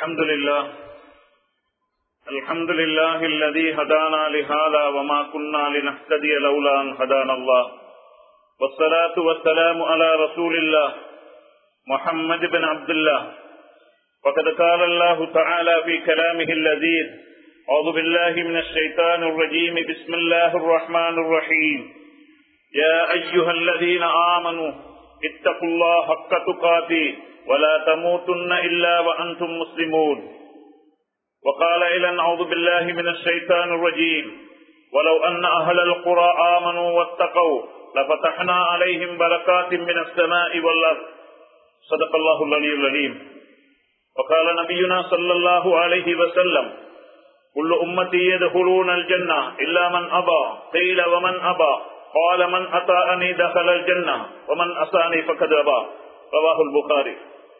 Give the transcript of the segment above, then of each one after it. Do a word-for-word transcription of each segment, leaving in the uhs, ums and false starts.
الحمد لله الحمد لله الذي هدانا لهذا وما كنا لنهتدي لولا أن هدانا الله والصلاة والسلام على رسول الله محمد بن عبد الله وقد قال الله تعالى في كلامه اللذيذ أعوذ بالله من الشيطان الرجيم بسم الله الرحمن الرحيم يا أيها الذين آمنوا اتقوا الله حق تقاته ولا تموتن إلا وأنتم مسلمون وقال إذن أعوذ بالله من الشيطان الرجيم ولو أن أهل القرى آمنوا واتقوا لفتحنا عليهم بركات من السماء والأرض صدق الله العلي العليم وقال نبينا صلى الله عليه وسلم كل أمتي يدخلون الجنة إلا من أبى قيل ومن أبى قال من أطاعني دخل الجنة ومن أساني فقد أبى رواه البخاري.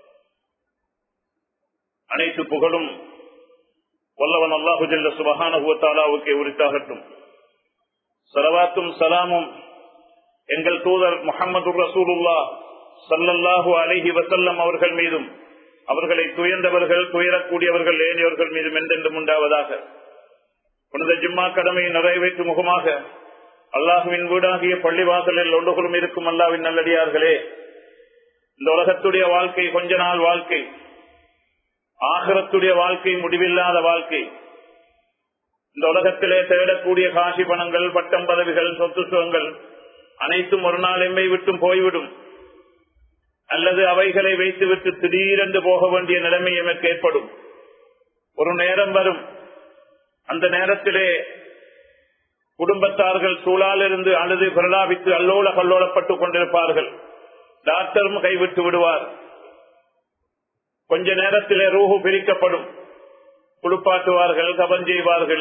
அனைத்து புகழும் வல்லவன் அல்லாஹு ஜல்ல சுப்ஹானஹு வ தஆலாவுக்கே உரித்தாகட்டும். ஸலவாத்தும் ஸலாமும் எங்கள் தூதர் முஹம்மது ரசூலுல்லாஹ் ஸல்லல்லாஹு அலைஹி வஸல்லம் அவர்கள் மீதும் அவர்களை துயர்ந்தவர்கள் துயரக்கூடியவர்கள் ஏனையோர்கள் மீதும் என்றென்றும் உண்டாவதாக. புனித ஜும்மா கடமையை நிறைவேற்றும் முகமாக அல்லாஹுவின் வீடாகிய பள்ளிவாசலில் ஒன்றுகளும் இருக்கும் அல்லாஹ்வின் நல்லடியார்களே, இந்த உலகத்துடைய வாழ்க்கை கொஞ்ச நாள் வாழ்க்கை, ஆகிரத்துடைய வாழ்க்கை முடிவில்லாத வாழ்க்கை. இந்த உலகத்திலே தேடக்கூடிய காசி பணங்கள், பட்டம் பதவிகள், சொத்து சுகங்கள் அனைத்தும் ஒரு நாள் எம்மை விட்டும் போய்விடும், அல்லது அவைகளை வைத்துவிட்டு திடீரென்று போக வேண்டிய நிலைமை எமக்கு ஏற்படும். ஒரு நேரம் வரும், அந்த நேரத்திலே குடும்பத்தார்கள் சூழாலிருந்து அழுது பிரலாபித்து அல்லோல கல்லோலப்பட்டுக் கொண்டிருப்பார்கள். டாக்டரும் கைவிட்டு விடுவார். கொஞ்ச நேரத்திலே ரூஹு பிரிக்கப்படும். குளிப்பாட்டுவார்கள், கபன் செய்வார்கள்,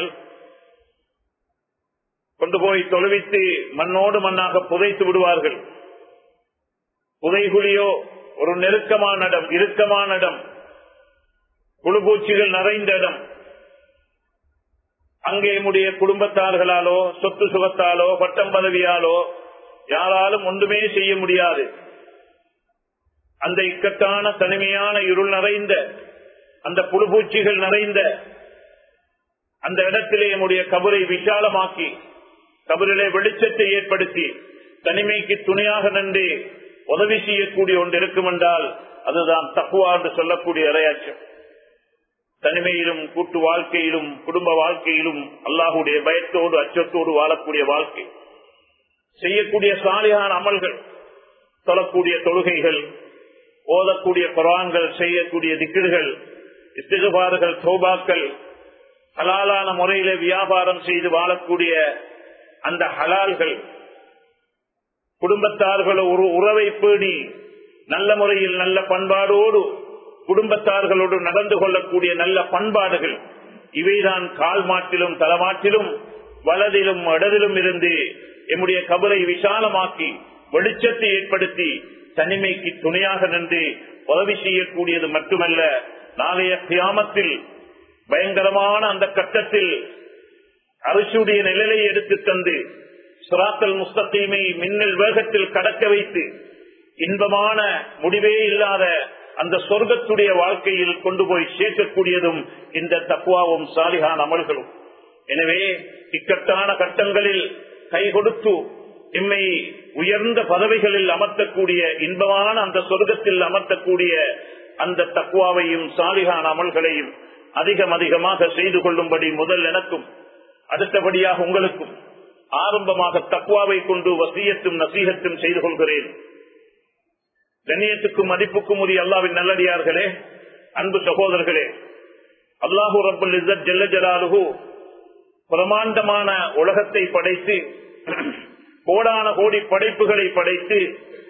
கொண்டு போய் தொழுவித்து மண்ணோடு மண்ணாக புதைத்து விடுவார்கள். புதைகுழியோ ஒரு நெருக்கமான இடம், இறுக்கமான இடம், புழுபூச்சிகள் நிறைந்த இடம். அங்கே நம்முடைய குடும்பத்தார்களாலோ சொத்து சுகத்தாலோ பட்டம் பதவியாலோ யாராலும் ஒன்றுமே செய்ய முடியாது. அந்த இக்கட்டான தனிமையான இருள் நிறைந்த அந்த புழுபூச்சிகள் நிறைந்த அந்த இடத்திலே நம்முடைய கபரை விசாலமாக்கி கபரிலே வெளிச்சத்தை ஏற்படுத்தி தனிமைக்கு துணையாக நின்று உதவி செய்யக்கூடிய ஒன்று இருக்கும் என்றால் அதுதான் தக்வா என்று சொல்லக்கூடிய இறையாச்சம். தனிமையிலும் கூட்டு வாழ்க்கையிலும் குடும்ப வாழ்க்கையிலும் அல்லாஹுடைய பயத்தோடு அச்சத்தோடு வாழக்கூடிய வாழ்க்கை, செய்யக்கூடிய சாலிஹான அமல்கள், தொழக்கூடிய தொழுகைகள், ஓதக்கூடிய குர்ஆன்கள், செய்யக்கூடிய திக்ர்கள், இஸ்திக்பார்கள், தௌபாக்கள், ஹலாலான முறையிலே வியாபாரம் செய்து வாழக்கூடிய அந்த ஹலால்கள், குடும்பத்தார்கள் ஒரு உறவை பேணி நல்ல முறையில் நல்ல பண்பாடோடு குடும்பத்தார்களோடு நடந்து கொள்ளக்கூடிய நல்ல பண்பாடுகள், இவைதான் கால் மாட்டிலும் தலமாட்டிலும் வலதிலும் இடதிலும் இருந்து எம்முடைய கபரை விசாலமாக்கி வெளிச்சத்தை ஏற்படுத்தி தனிமைக்கு துணையாக நின்று உதவி செய்யக்கூடியது மட்டுமல்ல, நாளைய கியாமத்தில் பயங்கரமான அந்த கட்டத்தில் அரசுடைய நிழலை எடுத்து தந்து சிராத்தல் முஸ்தகீமை மின்னல் வேகத்தில் கடக்க வைத்து இன்பமான முடிவே இல்லாத அந்த சொர்க்கத்துடைய வாழ்க்கையில் கொண்டு போய் சேர்க்கக்கூடியதும் இந்த தக்வாவும் சாலிஹான் அமல்களும். எனவே இக்கட்டான கட்டங்களில் கை கொடுத்து எம்மை உயர்ந்த பதவிகளில் அமர்த்தக்கூடிய இன்பமான அந்த சொர்க்கத்தில் அமர்த்தக்கூடிய அந்த தக்வாவையும் சாலிஹான் அமல்களையும் அதிகம் அதிகமாக செய்து கொள்ளும்படி முதல் எனக்கும் அடுத்தபடியாக உங்களுக்கும் ஆரம்பமாக தக்வாவை கொண்டு வசியத்தும் நசீகத்தும் செய்து கொள்கிறேன். கண்ணியத்துக்கும் மதிப்புக்கும் உரிய அல்லாஹ்வின் நல்லடியார்களே, அன்பு சகோதரர்களே, அல்லாஹு ரப்பல் இஸ்ஸத் ஜல்ல ஜலாலுஹு பிரமாண்டமான உலகத்தை படைத்து கோடான கோடி படைப்புகளை படைத்து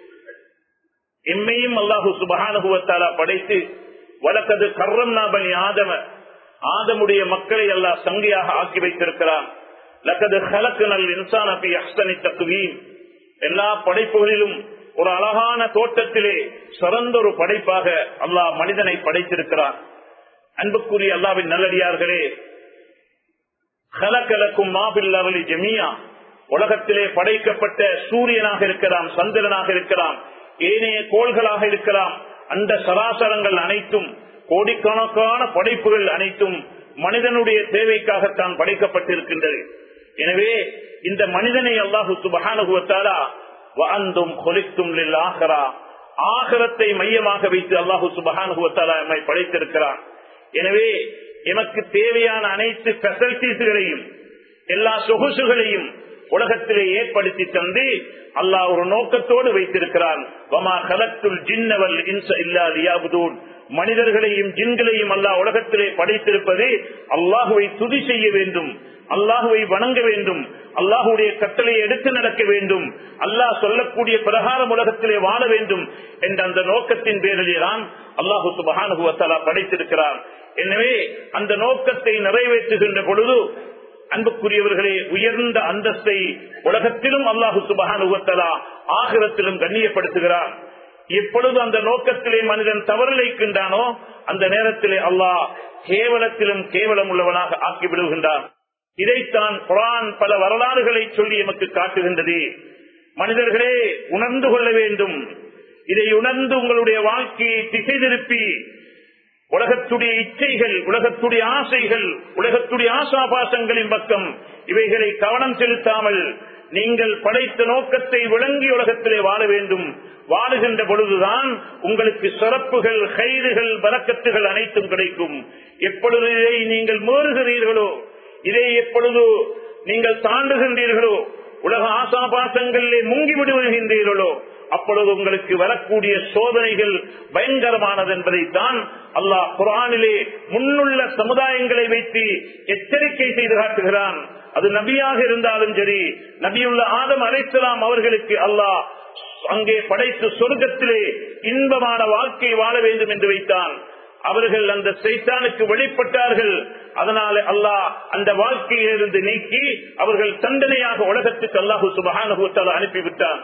எம்மையும் அல்லாஹு சுப்ஹானஹு வ தஆலா படைத்து வலக்கது கர்ரம்னா பனி ஆதம, ஆதமுடைய மக்களை அல்லாஹ் சங்கையாக ஆக்கி வைத்திருக்கிறான். லக்கது ஹலக்னல் இன்சான ஃபீ அஹ்ஸனி தக்வீம், எல்லா படைப்புகளிலும் ஒரு அழகான தோட்டத்திலே சிறந்த ஒரு படைப்பாக அல்லாஹ் மனிதனை படைத்திருக்கிறான். அன்புக்குரிய அல்லாஹ்வின் நல்லடியார்களே, ஹலகலக்கும் மா ஃபில் அர்லி ஜமீஆ, உலகத்திலே படைக்கப்பட்ட சூரியனாக இருக்கலாம், சந்திரனாக இருக்கலாம், ஏனைய கோள்களாக இருக்கலாம், அந்த சராசரங்கள் அனைத்தும் கோடிக்கணக்கான படைப்புகள் அனைத்தும் மனிதனுடைய தேவைக்காகத்தான் படைக்கப்பட்டிருக்கின்றது. எனவே இந்த மனிதனை அல்லாஹு சுப்ஹானஹு வ தஆலா வஅன்தும் குலிக்தும் லில் ஆகிரா, ஆகிரத்தை மையமாக வைத்து அல்லாஹு சுப்ஹானஹு வ தஆலா நம்மை படைத்திருக்கிறான். எனவே எமக்கு தேவையான அனைத்து ஃபெசிலிட்டிஸ்களையும் எல்லா சொகுசுகளையும் உலகத்திலே ஏற்படுத்தி தந்து அல்லாஹ் ஒரு நோக்கத்தோடு வைத்திருக்கிறான். வமா கலக்துல் ஜின்ன வல் இன்ஸ இல்லா லியஅபுதூன், மனிதர்களையும் ஜின்களையும் அல்லாஹ் உலகத்திலே படைத்திருப்பது அல்லாஹுவை துதி செய்ய வேண்டும், அல்லாஹுவை வணங்க வேண்டும், அல்லாஹுடைய கட்டளையை எடுத்து நடக்க வேண்டும், அல்லாஹ் சொல்லக்கூடிய பிரகாரம் உலகத்திலே வாழ வேண்டும் என்ற அந்த நோக்கத்தின் பேரிலே தான் அல்லாஹு சுப்ஹானஹு வ தஆலா படைத்திருக்கிறார். எனவே அந்த நோக்கத்தை நிறைவேற்றுகின்ற பொழுது அன்புக்குரியவர்களே, உயர்ந்த அந்தஸ்தை உலகத்திலும் அல்லாஹு சுப்ஹானஹு வ தஆலா ஆகிரத்திலும் கண்ணியப்படுத்துகிறார். எப்பொழுது அந்த நோக்கத்திலே மனிதன் தவறிழைக்கின்றானோ அந்த நேரத்திலே அல்லாஹ் கேவலத்திலும் கேவலம் உள்ளவனாக ஆக்கி விடுகின்றான். இதைத்தான் குர்ஆன் பல வரலாறுகளை சொல்லி எமக்கு காட்டுகின்றது. மனிதர்களே, உணர்ந்து கொள்ள வேண்டும். இதை உணர்ந்து உங்களுடைய வாழ்க்கையை திசை திருப்பி உலகத்துடைய இச்சைகள், உலகத்துடைய ஆசைகள், உலகத்துடைய ஆசாபாசங்களின் பக்கம் இவைகளை கவனம் செலுத்தாமல் நீங்கள் படைத்த நோக்கத்தை விளங்கி உலகத்திலே வாழ வேண்டும். வாழுகின்ற பொழுதுதான் உங்களுக்கு சிறப்புகள், கைதுகள், பரக்கத்துகள் அனைத்தும் கிடைக்கும். எப்பொழுது இதை நீங்கள் மீறுகிறீர்களோ, இதை எப்பொழுது நீங்கள் தாண்டுகின்றீர்களோ, உலக ஆசாபாசங்களிலே முங்கி விடுகின்றீர்களோ, அப்பொழுது உங்களுக்கு வரக்கூடிய சோதனைகள் பயங்கரமானது என்பதைத்தான் அல்லாஹ் குர்ஆனிலே முன்னுள்ள சமுதாயங்களை வைத்து எச்சரிக்கை செய்து காட்டுகிறான். அது நபியாக இருந்தாலும் சரி, நபியுள்ள ஆதம் அலைஹிஸ்ஸலாம் அவர்களுக்கு அல்லாஹ் அங்கே படைத்து சொர்க்கத்திலே இன்பமான வாழ்க்கை வாழ வேண்டும் என்று வைத்தான். அவர்கள் அந்த சைத்தானுக்கு வெளிப்பட்டார்கள். அதனால அல்லாஹ் அந்த வாழ்க்கையிலிருந்து நீக்கி அவர்கள் தண்டனையாக உலகத்துக்கு அல்லாஹு சுப்ஹானஹு வ தஆலா அனுப்பிவிட்டான்.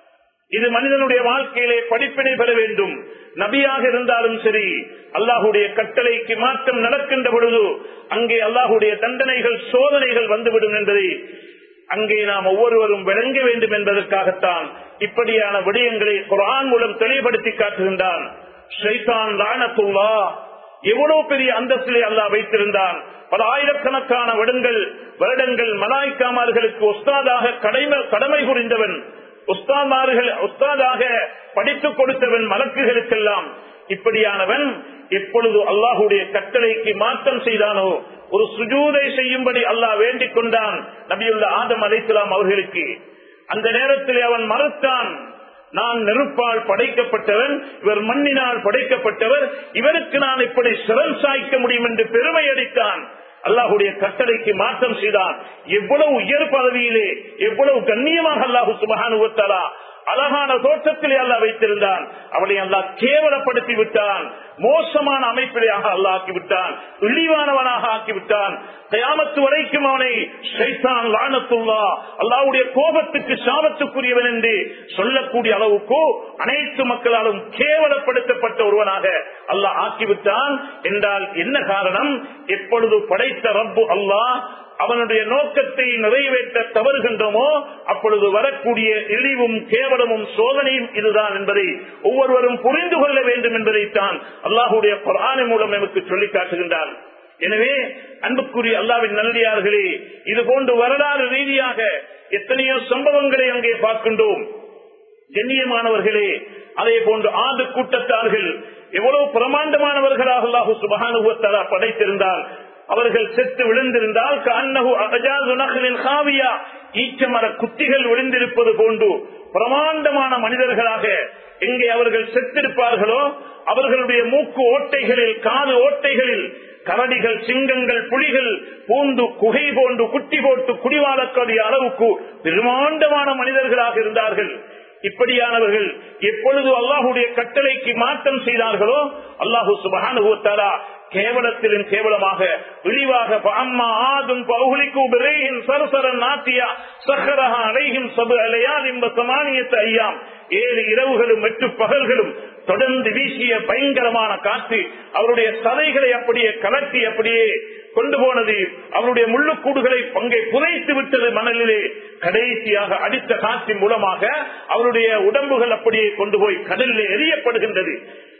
இது மனிதனுடைய வாழ்க்கையிலே படிப்பினை பெற வேண்டும். நபியாக இருந்தாலும் சரி, அல்லாஹுடைய கட்டளைக்கு மாற்றம் நடக்கின்ற பொழுது அங்கே அல்லாஹுடைய தண்டனைகள், சோதனைகள் வந்துவிடும் என்பதை அங்கே நாம் ஒவ்வொருவரும் விளங்க வேண்டும் என்பதற்காகத்தான் இப்படியான விடயங்களை குர்ஆன் மூலம் தெளிவுபடுத்தி காட்டுகின்றான். ஷைத்தான் லஅனத்துல்லாஹ் எவ்வளவு பெரிய அந்தஸ்திலே அல்லாஹ் வைத்திருந்தான். பல ஆயிரக்கணக்கான வருடங்கள் வருடங்கள் மலாய்க்காமார்களுக்கு உஸ்தாதாக கடமை கடமை புரிந்தவன், உஸ்தாமார்கள் உஸ்தாதாக படித்துக் கொடுத்தவன் மலக்குகளுக்கெல்லாம். இப்படியானவன் எப்பொழுது அல்லாஹுடைய கட்டளைக்கு மாற்றம் செய்தானோ, ஒரு சுஜூதை செய்யும்படி அல்லாஹ் வேண்டிக் கொண்டான் நபியுள்ள ஆதம் அலைஹிஸ்ஸலாம் அவர்களுக்கு. அந்த நேரத்தில் அவன் மறுத்தான். நான் நெருப்பால் படைக்கப்பட்டவன், இவர் மண்ணினால் படைக்கப்பட்டவர், இவருக்கு நான் இப்படி சிரம் சாய்க்க முடியும் என்று பெருமை அடித்தான். அல்லாஹுடைய கட்டளைக்கு மாற்றம் செய்தான். எவ்வளவு உயர் பதவியிலே, எவ்வளவு கண்ணியமாக அல்லாஹு சுப்ஹானஹு வ தஆலா அழகான தோற்றத்திலே அல்லாஹ் வைத்திருந்தான். அவளை அல்லாஹ் கேவலப்படுத்தி விட்டான். மோசமான அமைப்பிலேயாக அல்லாஹ் ஆக்கிவிட்டான். இழிவானவனாக ஆக்கிவிட்டான். கியாமத்து வரைக்கும் அவனை ஷைத்தான் லஅனத்துல்லாஹ் அல்லாஹ்வுடைய கோபத்துக்கு சாபத்துக்குரியவன் என்று சொல்லக்கூடிய அளவுக்கு அனைத்து மக்களாலும் கேவலப்படுத்தப்பட்ட ஒருவனாக அல்லாஹ் ஆக்கிவிட்டான். என்றால் என்ன காரணம்? எப்பொழுது படைத்த ரப்பு அல்லாஹ் அவனுடைய நோக்கத்தை நிறைவேற்ற தவறுகின்றோமோ அப்பொழுது வரக்கூடிய இழிவும் கேவலமும் சோதனையும் இதுதான் என்பதை ஒவ்வொருவரும் புரிந்து கொள்ள வேண்டும் என்பதைத்தான் அல்லாஹுடைய குர்ஆன் மூலம் நமக்கு சொல்லி காட்டுகின்றான். எனவே அன்புக்குரிய அல்லாஹ்வின் நல்லடியார்களே, இது போன்ற வரலாறு ரீதியாக எத்தனையோ சம்பவங்களை அங்கே பார்க்கின்றோம். கண்ணியமானவர்களே, அதே போன்று ஆது கூட்டத்தார்கள் எவ்வளவு பிரமாண்டமானவர்களாக அல்லாஹ் சுப்ஹானஹு வ தஆலா படைத்திருந்தார். அவர்கள் செத்து விழுந்திருந்தால் கஅன்னஹு அஜாஸு நக்லின் காவியா, ஈச்சமர குத்திகள் விழுந்திருப்பது போன்று பிரமாண்டமான மனிதர்களாக எங்கே அவர்கள் செத்திருப்பார்களோ அவர்களுடைய மூக்கு ஓட்டைகளில், காது ஓட்டைகளில் கரடிகள், சிங்கங்கள், புலிகள் பூந்து குகை போன்று குட்டி போட்டு குடிவாழக்கூடிய அளவுக்கு பிரமாண்டமான மனிதர்களாக இருந்தார்கள். இப்படியானவர்கள் எப்பொழுது அல்லாஹுடைய கட்டளைக்கு மாற்றம் செய்தார்களோ அல்லாஹு சுப்ஹானஹு வ தஆலா கேவலத்திலும் கேவலமாக இழிவாக அம்மா ஆதும் பௌஹலிக்கு பிரைஹின் சர்சரன் நாத்தியா சஹரஹா அலைஹிம் சபு அலையாலிம் வஸமானியத் அய்யாம், ஏழு இரவுகளும் எட்டு பகல்களும் தொடர்ந்து வீசிய பயங்கரமான காற்று அவருடைய சதைகளை அப்படியே கலட்டி அப்படியே கொண்டு போனது. அவருடைய முள்ளுக்கூடுகளை பங்கை புதைத்து விட்டது மணலிலே. கடைசியாக அடித்த காற்றின் மூலமாக அவருடைய உடம்புகள் அப்படியே கொண்டு போய் கடலிலே எரியப்படுகின்றது.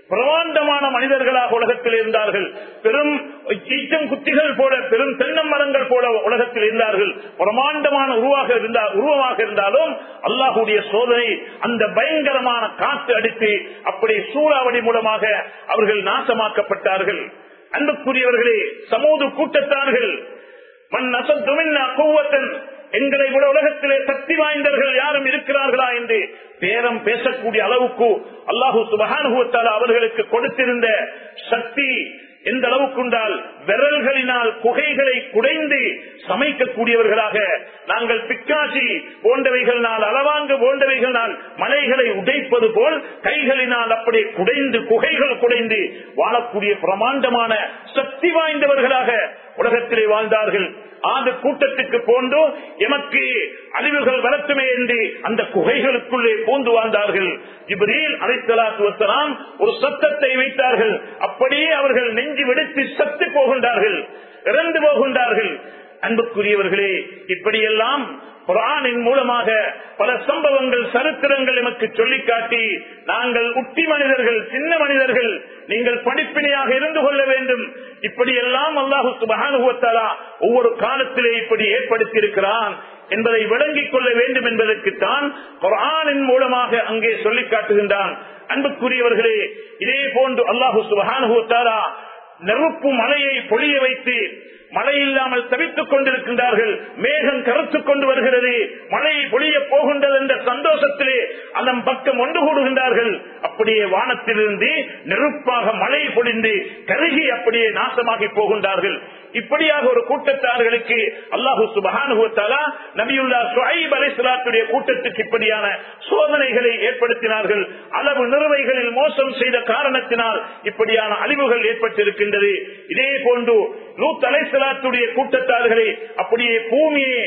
பிரமாண்டமான மனிதர்களாக உலகத்தில் இருந்தார்கள். பெரும் ஈச்சம் குத்திகள் போல, பெரும் தென்னம் மரங்கள் போல உலகத்தில் இருந்தார்கள். பிரமாண்டமான உருவாக இருந்தால் உருவமாக இருந்தாலும் அல்லாஹுடைய சோதனை, அந்த பயங்கரமான காற்று அடித்து அப்படி சூறாவளி மூலமாக அவர்கள் நாசமாக்கப்பட்டார்கள். அன்புக்குரியவர்களே, சமூக கூட்டத்தார்கள் மன் அசத்து மின்னா குவ்வத்தன், எங்களை விட உலகத்திலே சக்தி வாய்ந்தவர்கள் யாரும் இருக்கிறார்களா என்று பேரம் பேசக்கூடிய அளவுக்கு அல்லாஹு சுப்ஹானஹு வ தஆலா அவர்களுக்கு கொடுத்திருந்த சக்தி எந்த அளவுக்கு உண்டால் விரல்களினால் குகைகளை குடைந்து சமைக்கக்கூடியவர்களாக, நாங்கள் பிக்காசி போன்றவைகளினால், அளவாங்கு போன்றவைகளினால் மலைகளை உடைப்பது போல் கைகளினால் அப்படி குடைந்து குகைகள் குடைந்து வாழக்கூடிய பிரமாண்டமான சக்தி வாய்ந்தவர்களாக உலகத்திலே வாழ்ந்தார்கள். ஆது கூட்டத்துக்கு போன்று எமக்கு அழிவுகள் வரட்டுமே என்று அந்த குகைகளுக்குள்ளே பூந்து வாழ்ந்தார்கள். ஜிப்ரீல் அலைஹிஸ்ஸலாத்து வஸ்ஸலாம் ஒரு சத்தத்தை வைத்தார்கள். அப்படியே அவர்கள் நெஞ்சு வெடித்து சத்து போகின்றார்கள், இறந்து போகின்றார்கள். அன்புக்குரியவர்களே, இப்படியெல்லாம் குர்ஆனின் மூலமாக பல சம்பவங்கள், சரித்திரங்கள் எமக்கு சொல்லிக் காட்டி, நாங்கள் உட்டி மனிதர்கள், சின்ன மனிதர்கள், நீங்கள் படிப்பினையாக இருந்து கொள்ள வேண்டும். இப்படியெல்லாம் அல்லாஹு சுப்ஹானஹு வ தஆலா ஒவ்வொரு காலத்திலே இப்படி ஏற்படுத்தி இருக்கிறான் என்பதை விளங்கிக் கொள்ள வேண்டும் என்பதற்குத்தான் குர்ஆனின் மூலமாக அங்கே சொல்லிக் காட்டுகின்றான். அன்புக்குரியவர்களே, இதே போன்று அல்லாஹு சுப்ஹானஹு வ தஆலா நெருப்பு மலையை பொழிய வைத்து மழை இல்லாமல் தவித்துக் கொண்டிருக்கின்றார்கள். மேகம் கருத்துக் கொண்டு வருகிறது, மழை பொழிய போகின்றது என்ற சந்தோஷத்திலே அதன் பக்கம் ஒன்று கூடுகின்றார்கள். அப்படியே வானத்திலிருந்து நெருப்பாக மழை பொழிந்து கருகி அப்படியே நாசமாகி போகின்றார்கள். இப்படியாக ஒரு கூட்டத்தார்களுக்கு அல்லாஹு சுப்ஹானஹு வ தஆலா நபியுல்லாஹ் ஷுஐப் அலைஹிஸ்ஸலாத்துடைய கூட்டத்துக்கு இப்படியான சோதனைகளை ஏற்படுத்தினார்கள். அளவு நிறுவைகளில் மோசம் செய்த காரணத்தினால் இப்படியான அழிவுகள் ஏற்பட்டிருக்கின்றது. இதே போன்று லூத் அலைஹிஸ்ஸலாத்துடைய கூட்டத்தார்களை அப்படியே பூமியே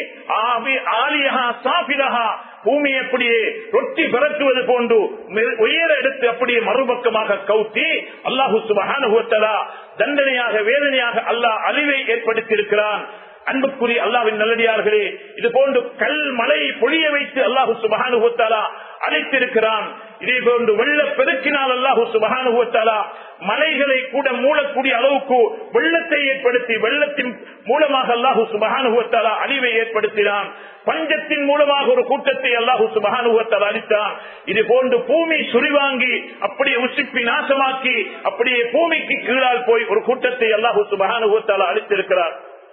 ஆலியஹா சாஃபிலஹா, பூமி அப்படியே ரொட்டி பரத்துவது போன்று உயர எடுத்து அப்படியே மறுபக்கமாக கவுத்தி அல்லாஹு சுப்ஹானஹு வ தஆலா தண்டனையாக, வேதனையாக அல்லாஹ் அழிவை ஏற்படுத்தியிருக்கிறான். அன்புக்குரிய அல்லாஹ்வின் நல்லடியார்களே, இது போன்று கல் மலை பொழிய வைத்து அல்லாஹு சுப்ஹானஹு வ தஆலா அழைத்திருக்கிறான். இதே போன்று வெள்ள பெருக்கினால் அல்லாஹு சுப்ஹானஹு வ தஆலா மலைகளை கூட மூடக்கூடிய அளவுக்கு வெள்ளத்தை ஏற்படுத்தி, வெள்ளத்தின் மூலமாக அல்லாஹு சுப்ஹானஹு வ தஆலா அழிவை ஏற்படுத்தினான். பஞ்சத்தின் மூலமாக ஒரு கூட்டத்தை அல்லாஹு சுப்ஹானஹு வ தஆலா அளித்தான். இது போன்று பூமி சுரிவாங்கி அப்படியே உசுப்பி நாசமாக்கி அப்படியே பூமிக்கு கீழால் போய் ஒரு கூட்டத்தை அல்லாஹு சுப்ஹானஹு வ தஆலா அளித்திருக்கிறார்.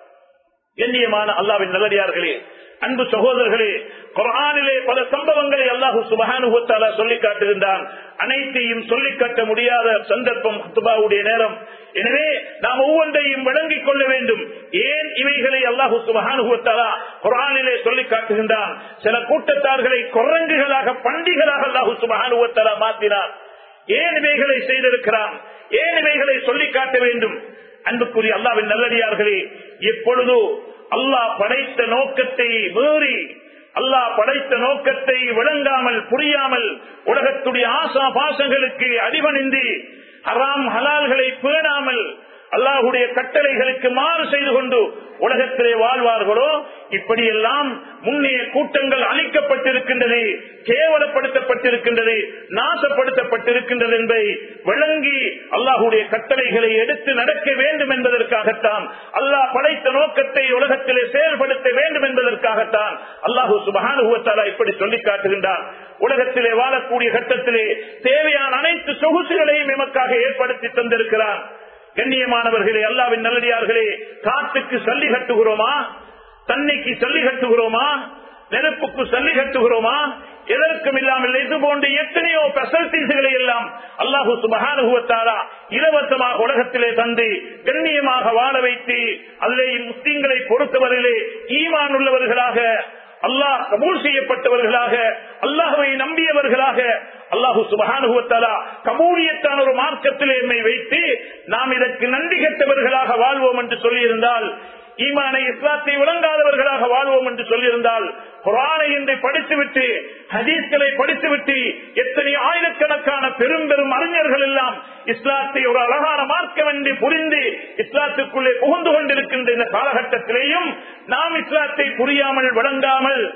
கண்ணியமான அல்லாஹ்வின் நல்லடியார்களே, அன்பு சகோதரர்களே, குர்ஆனிலே பல சம்பவங்களை அல்லாஹு சுப்ஹானஹு வ தஆலா சொல்லிக் காட்டுகின்றான். அனைத்தையும் சொல்லிக் காட்ட முடியாத சந்தர்ப்பம் குத்பாவுடைய நேரம். எனவே நாம் ஒவ்வொன்றையும் வழங்கிக் கொள்ள வேண்டும். ஏன் இவைகளை அல்லாஹு சுப்ஹானஹு வ தஆலா குர்ஆனிலே சொல்லிக் காட்டுகின்றான்? சில கூட்டத்தார்களை குரங்குகளாக, பண்டிகளாக அல்லாஹு சுப்ஹானஹு வ தஆலா மாற்றினார். ஏன் இவைகளை செய்திருக்கிறான்? ஏன் இவைகளை சொல்லிக் காட்ட வேண்டும்? அன்புக்குரிய அல்லாஹ்வின் நல்லடியார்களே, எப்பொழுது அல்லாஹ் படைத்த நோக்கத்தை மீறி, அல்லாஹ் படைத்த நோக்கத்தை விளங்காமல், புரியாமல், உலகத்துடைய ஆசா பாசங்களுக்கு அடிபணிந்து ஹராம் ஹலால்களை பேணாமல் அல்லாஹுடைய கட்டளைகளுக்கு மாறு செய்து கொண்டு உலகத்திலே வாழ்வார்களோ, இப்படியெல்லாம் முன்னைய கூட்டங்கள் அழிக்கப்பட்டிருக்கின்றது, கேவலப்படுத்தப்பட்டிருக்கின்றது, நாசப்படுத்தப்பட்டிருக்கின்றது என்பதை விளங்கி அல்லாஹுடைய கட்டளைகளை எடுத்து நடக்க வேண்டும் என்பதற்காகத்தான், அல்லாஹ் படைத்த நோக்கத்தை உலகத்திலே செயல்படுத்த வேண்டும் என்பதற்காகத்தான் அல்லாஹு சுப்ஹானஹு வ தஆலா இப்படி சொல்லிக் காட்டுகின்றான். உலகத்திலே வாழக்கூடிய கட்டத்திலே தேவையான அனைத்து சொகுசுகளையும் எமக்காக ஏற்படுத்தி தந்திருக்கிறான். கண்ணியமானவர்களே, அல்லாஹ்வின் நல்லடியார்களே, காற்றுக்கு சல்லி கட்டுகிறோமா? தண்ணிக்கு சல்லி கட்டுகிறோமா? நெருப்புக்கு சல்லி கட்டுகிறோமா? எதற்கும் இல்லாமல் இது போன்ற எத்தனையோ ஃபெசிலிட்டிஸ்களை எல்லாம் அல்லாஹு சுப்ஹானஹு வ தஆலா இலவசமாக உலகத்திலே தந்து கண்ணியமாக வாழ வைத்து, அதிலே முஸ்லிம்களை பொறுத்தவரையிலே ஈமான் உள்ளவர்களாக, அல்லாஹ் கபூல் செய்யப்பட்டவர்களாக, அல்லாஹ்வை நம்பியவர்களாக, அல்லாஹு சுப்ஹானஹு வ தஆலா கபூலியத்தான ஒரு மார்க்கத்திலே எம்மை வைத்து நாம் இதற்கு நன்றி கெட்டவர்களாக வாழ்வோம் என்று சொல்லியிருந்தால், ஈமானை இஸ்லாத்தை விளங்காதவர்களாக வாழ்வோம் என்று சொல்லியிருந்தால், குர்ஆனை இன்று படித்துவிட்டு, ஹதீஸ்களை படித்துவிட்டு, எத்தனை ஆயிரக்கணக்கான பெரும் பெரும் அறிஞர்கள் எல்லாம் இஸ்லாத்தை ஒரு அழகான மார்க்கம் என்று புரிந்து இஸ்லாத்துக்குள்ளே புகுந்து கொண்டிருக்கின்ற இந்த காலகட்டத்திலேயும் நாம் இஸ்லாத்தை புரியாமல், விளங்காமல்,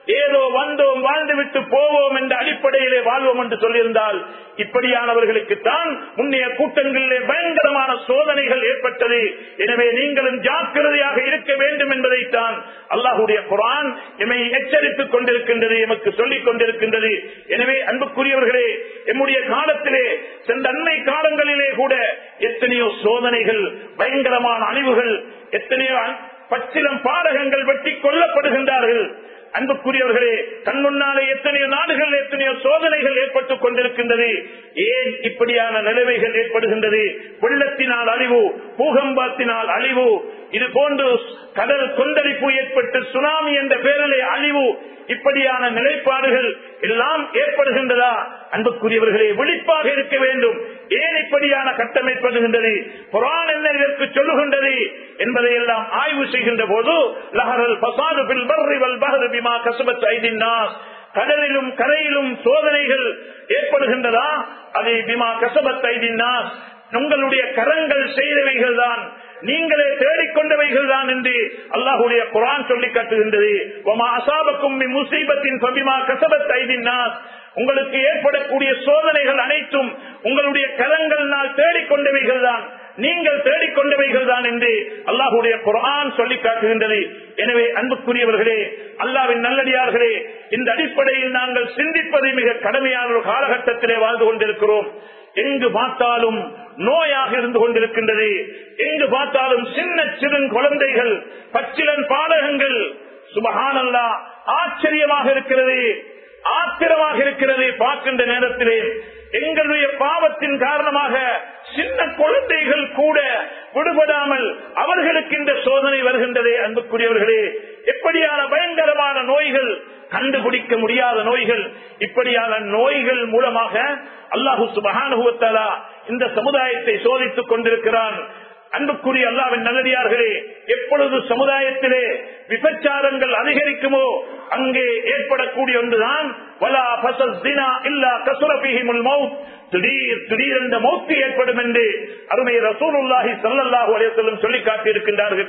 ஏதோ வந்தோம் வாழ்ந்துவிட்டு போவோம் என்ற அடிப்படையிலே வாழ்வோம் என்று சொல்லியிருந்தால் இப்படியானவர்களுக்குத்தான் முன்னைய கூட்டங்களிலே பயங்கரமான சோதனைகள் ஏற்பட்டது. எனவே நீங்களும் ஜாக்கிரதையாக இருக்க வேண்டும் என்பதைத்தான் அல்லாஹ்வுடைய குர்ஆன் எம்மை எச்சரித்துக் கொண்டிருக்கின்றது, எமக்கு சொல்லிக் கொண்டிருக்கின்றது. எனவே அன்புக்குரியவர்களே, எம்முடைய காலத்திலே சென்ற அண்மை காலங்களிலே கூட எத்தனையோ சோதனைகள், பயங்கரமான அழிவுகள், எத்தனையோ பச்சிலம் பாடகங்கள் வெட்டி கொல்லப்படுகின்றார்கள். அன்புக்குரியவர்களே, கண் முன்னாலே எத்தனையோ நாடுகள் எத்தனையோ சோதனைகள் ஏற்பட்டுக் கொண்டிருக்கின்றது. ஏன் இப்படியான நிலைமைகள் ஏற்படுகின்றது? வெள்ளத்தினால் அழிவு, பூகம்பத்தினால் அழிவு, இது போன்று கடல் கொந்தளிப்பு ஏற்பட்டு சுனாமி என்ற பெயரிலே அழிவு, இப்படியான நிலைப்பாடுகள் எல்லாம் ஏற்படுகின்றதா? அன்புக்குரியவர்களே, விழிப்பாக இருக்க வேண்டும். ஏன் இப்படியான கட்டம் ஏற்படுகின்றது? குர்ஆன் என்ன இதற்கு சொல்லுகின்றது என்பதை எல்லாம் ஆய்வு செய்கின்ற போது லஹரல் ஃபஸாது ஃபில் பர்ரி வல் பஹ்ரி பிமா கஸபத் ஐதின் நாஸ், கடலிலும் கரையிலும் சோதனைகள் ஏற்படுகின்றதா? அது பிமா கஸபத் ஐதின் நாஸ், உங்களுடைய கரங்கள் செய்தவைகள் தான், நீங்களே தேடிக்கொண்டவைகள் தான் என்று அல்லாஹ்வுடைய குர்ஆன் சொல்லி காட்டுகின்றது. வமா அஸாபக்கும் மின் முஸீபத்தின் ஃபபிமா கஸபத் ஐதின் நாஸ், உங்களுக்கு ஏற்படக்கூடிய சோதனைகள் அனைத்தும் உங்களுடைய கரங்களால் தேடிக்கொண்டவைகள் தான், நீங்கள் தேடிக்கொண்டவைகள் தான் என்று அல்லாஹ்வுடைய குர்ஆன் சொல்லி காட்டுகின்றது. எனவே அன்புக்குரியவர்களே, அல்லாஹ்வின் நல்லடியார்களே, இந்த அடிப்படையில் நாங்கள் சிந்திப்பதை மிக கடமையான ஒரு காலகட்டத்திலே வாழ்ந்து கொண்டிருக்கிறோம். எங்கு பார்த்தாலும் நோயாக இருந்து கொண்டிருக்கின்றது. எங்கு பார்த்தாலும் சின்ன சிறு குழந்தைகள், பச்சிலன் பாலகங்கள். சுப்ஹானல்லாஹ், ஆச்சரியமாக இருக்கிறது, ஆத்திரமாக இருக்கிறது. பார்க்கின்ற நேரத்திலே எங்களுடைய பாவத்தின் காரணமாக சின்ன குழந்தைகள் கூட விடுபடாமல் அவர்களுக்கு இந்த சோதனை வருகின்றதே. அன்புக்குரியவர்களே, எப்படியான பயங்கரமான நோய்கள், கண்டுபிடிக்க முடியாத நோய்கள், இப்படியான நோய்கள் மூலமாக அல்லாஹு சுப்ஹானஹு வ தஆலா இந்த சமுதாயத்தை சோதித்துக் கொண்டிருக்கிறான். அன்புக்குரிய அல்லாஹ்வின் நல்லடியார்களே, எப்பொழுது சமுதாயத்திலே விபச்சாரங்கள் அதிகரிக்குமோ அங்கே ஏற்படக்கூடிய ஒன்றுதான் வலா ஃபஸஸ் ஸினா இல்லா கஸர ஃபீஹிமுல் மௌத், திடீர் திடீர் என்ற மௌத் ஏற்படும் என்று அருமை ரசூலுல்லாஹி ஸல்லல்லாஹு அலைஹி வஸல்லம் சொல்லி காட்டியிருக்கின்றார்கள்.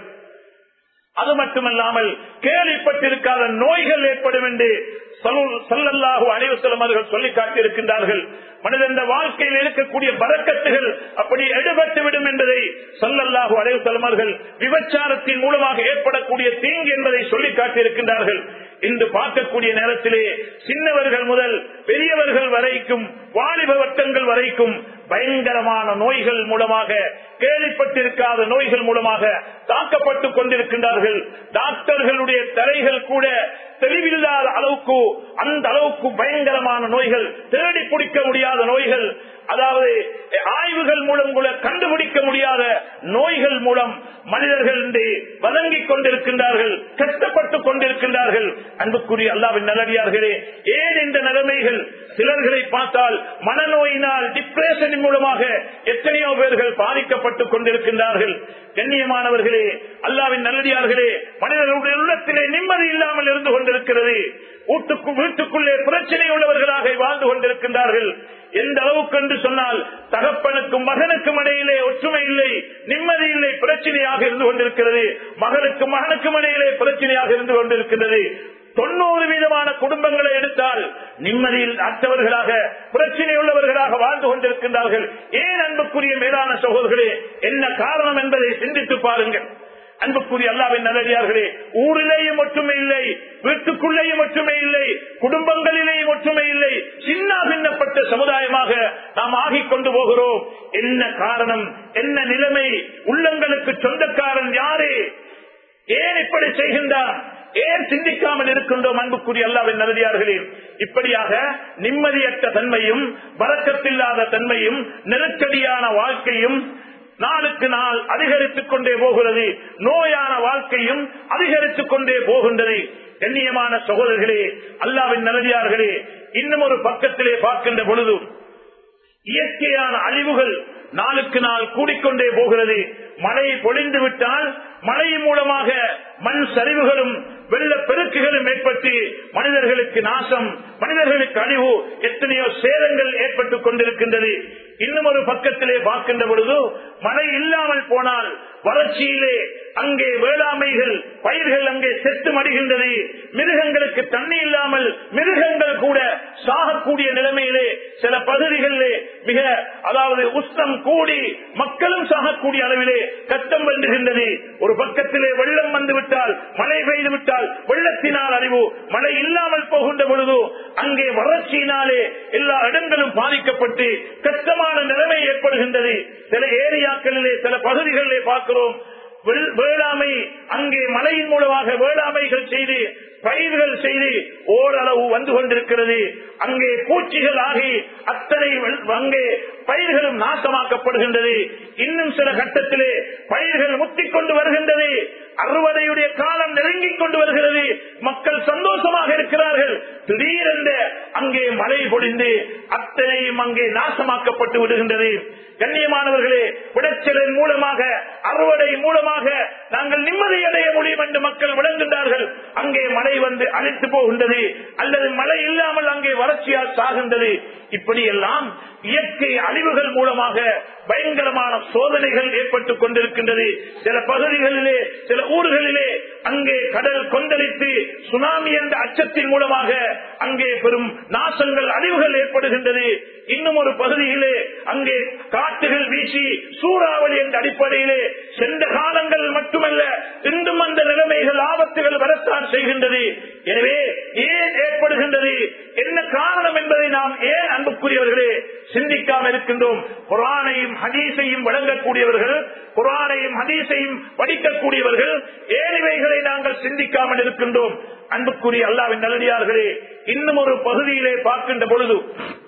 அது மட்டுமல்லாமல் கேள்விப்பட்டிருக்காத நோய்கள் ஏற்படும் என்று ஸல்லல்லாஹு அலைஹி வஸல்லம் அவர்கள் சொல்லி காட்டியிருக்கின்றார்கள். மனிதன் வாழ்க்கையில் இருக்கக்கூடிய பரக்கத்துகள் அப்படி எடுபட்டு விடும் என்பதை ஸல்லல்லாஹு அலைஹி வஸல்லம் அவர்கள் விபச்சாரத்தின் மூலமாக ஏற்படக்கூடிய தீங்கு என்பதை சொல்லி காட்டியிருக்கின்றார்கள். இன்று பார்க்கக்கூடிய நேரத்திலே சின்னவர்கள் முதல் பெரியவர்கள் வரைக்கும், வாலிப வட்டங்கள் வரைக்கும் பயங்கரமான நோய்கள் மூலமாக, கேள்விப்பட்டிருக்காத நோய்கள் மூலமாக தாக்கப்பட்டுக் கொண்டிருக்கின்றார்கள். டாக்டர்களுடைய தலைகள் கூட தெளிவில்லாத அளவுக்கு, அந்த அளவுக்கு பயங்கரமான நோய்கள், தேடி பிடிக்க முடியாத நோய்கள், அதாவது ஆய்வுகள் மூலம் கூட கண்டுபிடிக்க முடியாத நோய்கள் மூலம் மனிதர்கள் வதங்கிக் கொண்டிருக்கின்றார்கள், கஷ்டப்பட்டுக் கொண்டிருக்கின்றார்கள். அன்புக்குரிய அல்லாஹ்வின் நல்லடியார்களே, ஏன் இந்த நிலைமைகள்? சிலர்களை பார்த்தால் மனநோயினால், டிப்ரெஷன் மூலமாக எத்தனையோ பேர்கள் பாதிக்கப்பட்டுக் கொண்டிருக்கின்றார்கள். கண்ணியமானவர்களே, அல்லாஹ்வின் நல்லடியார்களே, மனிதர்களுடைய உள்ளத்திலே நிம்மதி இல்லாமல் இருந்து கொண்டிருக்கிறது. வீட்டுக்கு வீட்டுக்குள்ளே பிரச்சனை உள்ளவர்களாக வாழ்ந்து கொண்டிருக்கின்றார்கள். எந்த அளவுக்கு என்று சொன்னால், தகப்பனுக்கும் மகனுக்கும் இடையிலே ஒற்றுமை இல்லை, நிம்மதி இல்லை, பிரச்சனையாக இருந்து கொண்டிருக்கிறது. மகனுக்கும் மகனுக்கும் இடையிலே பிரச்சனையாக இருந்து கொண்டிருக்கிறது. தொண்ணூறு வீதமான குடும்பங்களை எடுத்தால் நிம்மதியில் அற்றவர்களாக, பிரச்சனை உள்ளவர்களாக வாழ்ந்து கொண்டிருக்கின்றார்கள். ஏன் அன்புக்குரிய மேலான சகோதரர்களே, என்ன காரணம் என்பதை சிந்தித்து பாருங்கள். அன்புக்குரிய அல்லாஹ்வின் நல்லடியார்களே, ஊரிலேயும் ஒற்றுமை இல்லை, வீட்டுக்குள்ளேயும் ஒற்றுமை இல்லை, குடும்பங்களிலேயும் ஒற்றுமை இல்லை, சின்ன பின்னப்பட்ட சமுதாயமாக நாம் ஆகிக் கொண்டு போகிறோம். என்ன காரணம்? என்ன நிலைமை? உள்ளங்களுக்கு சொந்தக்காரன் யாரே? ஏன் இப்படி செய்கின்றான்? ஏன் சிந்திக்காமல் இருக்கின்றோம்? அன்புக்குரிய அல்லாஹ்வின் நல்லடியார்களே, இப்படியாக நிம்மதியற்ற தன்மையும், பரக்கத்தில்லாத தன்மையும், நெருக்கடியான வாழ்க்கையும் நாளுக்கு நாள் அதிகரித்துக் கொண்டே போகிறது. நோயான வாழ்க்கையும் அதிகரித்துக் கொண்டே போகின்றது. கண்ணியமான சகோதரர்களே, அல்லாஹ்வின் நல்லடியார்களே, இன்னும் ஒரு பக்கத்திலே பார்க்கின்ற பொழுது இயற்கையான அழிவுகள் நாளுக்கு நாள் கூடிக்கொண்டே போகிறது. மழை பொழிந்து விட்டால் மழையின் மூலமாக மண் சரிவுகளும் வெள்ள பெருக்குகளும் ஏற்பட்டு மனிதர்களுக்கு நாசம், மனிதர்களுக்கு அழிவு, எத்தனையோ சேதங்கள் ஏற்பட்டுக் கொண்டிருக்கின்றது. இன்னும் ஒரு பக்கத்திலே பார்க்கின்ற பொழுது மழை இல்லாமல் போனால் வறட்சியிலே அங்கே வேளாண்மைகள் பயிர்கள் அங்கே செத்து மடிகின்றது. மிருகங்களுக்கு தண்ணி இல்லாமல் மிருகங்கள் கூட சாகக்கூடிய நிலைமையிலே சில பகுதிகளிலே மிக அதாவது உஷ்ணம் கூடி மக்களும் சாகக்கூடிய அளவிலே கஷ்டம் வந்துகின்றது. ஒரு பக்கத்திலே வெள்ளம் வந்துவிட்டால், மழை பெய்து விட்டால் வெள்ளத்தினால் அறிவு, மழை இல்லாமல் போகின்ற பொழுது அங்கே வறட்சியினாலே எல்லா இடங்களும் பாதிக்கப்பட்டு கஷ்டமான நிலைமை ஏற்படுகின்றது. சில ஏரியாக்களிலே சில பகுதிகளிலே பார்க்கிறோம், வேளாண்மை அங்கே மழையின் மூலமாக வேளாண்மைகள் செய்து பயிர்கள் செய்து ஓரளவு வந்து கொண்டிருக்கிறது. அங்கே பூச்சிகள் ஆகி அத்தனை அங்கே பயிர்களும் நாசமாக்கப்படுகின்றது. இன்னும் சில கட்டத்திலே பயிர்கள் முத்திக் கொண்டு வருகின்றது. அறுவடையுடைய காலம் நெருங்கிக் கொண்டு வருகிறது. மக்கள் சந்தோஷமாக இருக்கிறார்கள். திடீரென்ற அங்கே மழை பொழிந்து அத்தனையும் அங்கே நாசமாக்கப்பட்டு விடுகின்றது. கண்ணியமானவர்களே, விளைச்சலின் மூலமாக அறுவடை மூலமாக நாங்கள் நிம்மதி அடைய முடியும் என்று மக்கள் விளங்குகின்றார்கள். அங்கே மழை வந்து அழித்து போகின்றது, அல்லது மழை இல்லாமல் அங்கே வறட்சியால் சாகின்றது. இப்படியெல்லாம் இயற்கை அழிவுகள் மூலமாக பயங்கரமான சோதனைகள் ஏற்பட்டுக் கொண்டிருக்கின்றது. சில பகுதிகளிலே சில ஊர்களிலே அங்கே கடல் கொந்தளித்து சுனாமி என்ற அச்சத்தின் மூலமாக அங்கே பெரும் நாசங்கள் அழிவுகள் ஏற்படுகின்றது. இன்னும் ஒரு பகுதியிலே அங்கே காட்டுகள் வீசி சூறாவளி என்ற அடிப்படையிலே சென்ற காலங்கள் மட்டுமல்ல இன்றும் அந்த நிலைமைகள் ஆபத்துகள் வரத்தான் செய்கின்றது. எனவே ஏன் ஏற்படுகின்றது, என்ன காரணம் என்பதை நாம் ஏன் அன்புக்குரியவர்களே சிந்திக்காமல் இருக்கின்றோம்? குர்ஆனையும் ஹதீஸையும் வழங்கக்கூடியவர்கள், குர்ஆனையும் ஹதீஸையும் படிக்கக்கூடியவர்கள் ஏன் இவைகளை நாங்கள் சிந்திக்காமல் இருக்கின்றோம்? அன்புக்குரிய அல்லாஹ்வின் நல்லடியார்களே, இன்னும் ஒரு பகுதியிலே பார்க்கின்ற பொழுது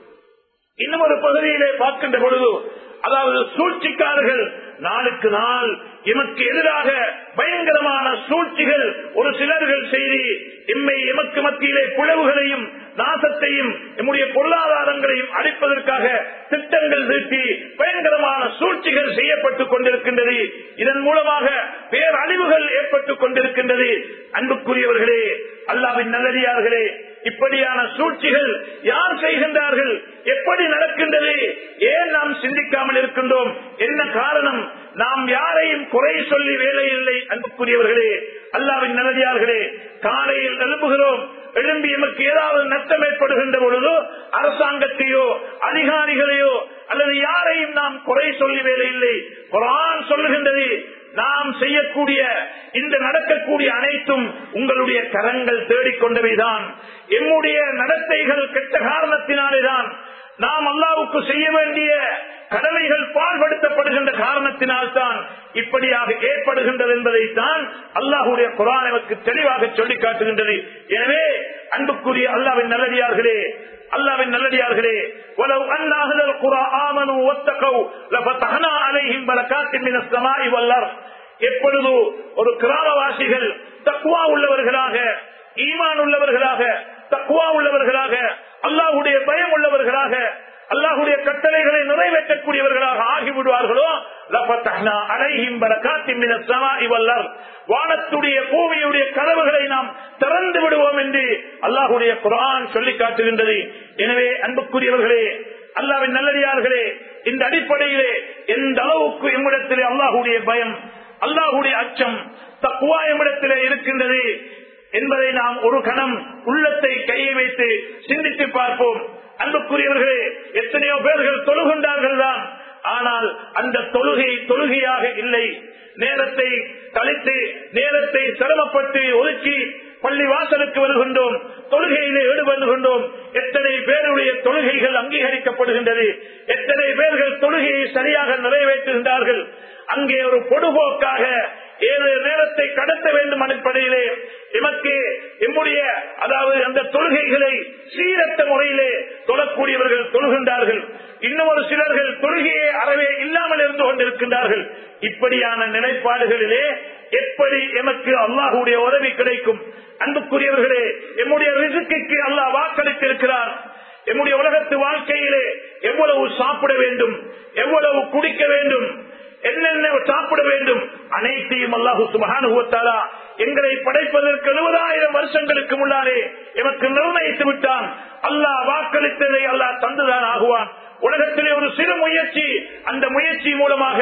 இன்னும் ஒரு பகுதியிலே பார்க்கின்ற பொழுது அதாவது சூழ்ச்சிக்காரர்கள் நாளுக்கு நாள் எமக்கு எதிராக பயங்கரமான சூழ்ச்சிகள் ஒரு சிலர்கள் செய்து எம்மை எமக்கு மத்தியிலே பிளவுகளையும் நாசத்தையும் நம்முடைய பொருளாதாரங்களையும் அழிப்பதற்காக திட்டங்கள் தீட்டி பயங்கரமான சூழ்ச்சிகள் செய்யப்பட்டுக் கொண்டிருக்கின்றது. இதன் மூலமாக பேரழிவுகள் ஏற்பட்டுக் கொண்டிருக்கின்றது. அன்புக்குரியவர்களே, அல்லாஹ்வின் நல்லடியார்களே, இப்படியான சூழ்ச்சிகள் யார் செய்கின்றார்கள், எப்படி நடக்கின்றது, ஏன் நாம் சிந்திக்காமல் இருக்கின்றோம்? என்ன காரணம்? நாம் யாரையும் குறை சொல்லி வேலை இல்லை. அன்புக்குரியவர்களே, அல்லாஹ்வின் நல்லடியார்களே, காலையில் எழுப்புகிறோம், எழும்பி எமக்கு ஏதாவது நஷ்டம் ஏற்படுகின்ற பொழுதோ அரசாங்கத்தையோ அதிகாரிகளையோ அல்லது யாரையும் நாம் குறை சொல்லி வேலை இல்லை. குர்ஆன் சொல்லுகின்றது, நாம் செய்யக்கூடிய இந்த நடக்கக்கூடிய அனைத்தும் உங்களுடைய கரங்கள் தேடிக்கொண்டவைதான். எம்முடைய நடத்தைகள் கெட்ட காரணத்தினாலேதான், நாம் அல்லாஹ்வுக்கு செய்ய வேண்டிய கடமைகள் பாழ்படுத்தப்படுகின்ற காரணத்தினால் தான் இப்படியாக ஏற்படுகின்றது என்பதைத்தான் அல்லாஹ்வுடைய குர்ஆன் நமக்கு தெளிவாக சொல்லி காட்டுகின்றது. எனவே அன்புக்குரிய அல்லாஹ்வின் நல்லடியார்களே, அல்லாஹ்வின் நல்லடியார்களே, வலவ் அன்ன அஹ்லல் குர்ஆ ஆமனூ வத்தகூ லஃபதஹ்னா அலைஹிம் பரகாத்தின் மினஸ் ஸமாஇ வல் அர்த். எப்பொழுது ஒரு கிராமவாசிகள் தக்வா உள்ளவர்களாக, ஈமான் உள்ளவர்களாக, தக்வா உள்ளவர்களாக, அல்லாஹ்வுடைய பயம் உள்ளவர்களாக, அல்லாஹ்வுடைய கட்டளைகளை நிறைவேற்றக்கூடியவர்களாக ஆகிவிடுவார்களோ லஃபதஹ்னா அலைஹிம் பரகாத்தின் மினஸ் ஸமாஇ வல் அர்த், வானத்துடைய பூமியுடைய கதவுகளை நாம் திறந்து விடுவோம் என்று அல்லாஹ்வுடைய குர்ஆன் சொல்லி காட்டுகின்றது. எனவே அன்புக்குரியவர்களே, அல்லாஹ்வின் நல்லடியார்களே, இந்த அடிப்படையிலே எந்த அளவுக்கு எம்மிடத்திலே அல்லாஹ்வுடைய பயம், அல்லாஹ்வுடைய அச்சம், தக்வா எம்மிடத்திலே இருக்கின்றது என்பதை நாம் ஒரு கணம் உள்ளத்தை கையை வைத்து சிந்தித்து பார்ப்போம். அன்புக்குரியவர்களே, எத்தனையோ பேர்கள் தொழுகின்றார்கள் தான், ஆனால் அந்த தொழுகை தொழுகையாக இல்லை. நேரத்தை கழித்து நேரத்தை சிரமப்பட்டு ஒதுக்கி பள்ளி வாசலுக்கு வருகின்றோம், தொழுகையிலே ஈடுபடுகின்றோம். எத்தனை பேருடைய தொழுகைகள் அங்கீகரிக்கப்படுகின்றது, எத்தனை பேர்கள் தொழுகையை சரியாக நிறைவேற்றுகின்றார்கள். அங்கே ஒரு பொடுபோக்காக ஏழு நேரத்தை கடத்த வேண்டும் அடிப்படையிலே எமக்கு எம்முடைய அதாவது அந்த தொழுகைகளை சீரற்ற முறையிலே தொழக்கூடியவர்கள் தொழுகின்றார்கள். இன்னும் ஒரு சிலர்கள் தொழுகையை அறவே இல்லாமல் இருந்து கொண்டிருக்கின்றார்கள். இப்படியான நிலைப்பாடுகளிலே எப்படி எமக்கு அல்லாஹ்வுடைய உதவி கிடைக்கும்? அன்புக்குரியவர்களே, எம்முடைய ரிஸ்குக்கு அல்லாஹ் வாக்களித்திருக்கிறார். எம்முடைய உலகத்து வாழ்க்கையிலே எவ்வளவு சாப்பிட வேண்டும், எவ்வளவு குடிக்க வேண்டும், என்னென்ன சாப்பிட வேண்டும், அனைத்தையும் அல்லாஹ் சுப்ஹானஹு வ தஆலா எங்களை படைப்பதற்கு எழுபதாயிரம் வருஷங்களுக்கு முன்னாலே எமக்கு நிர்ணயித்து விட்டான். அல்லாஹ் வாக்களித்ததை அல்லாஹ் தந்துதான் ஆகுவான். உலகத்திலே ஒரு சிறு முயற்சி, அந்த முயற்சி மூலமாக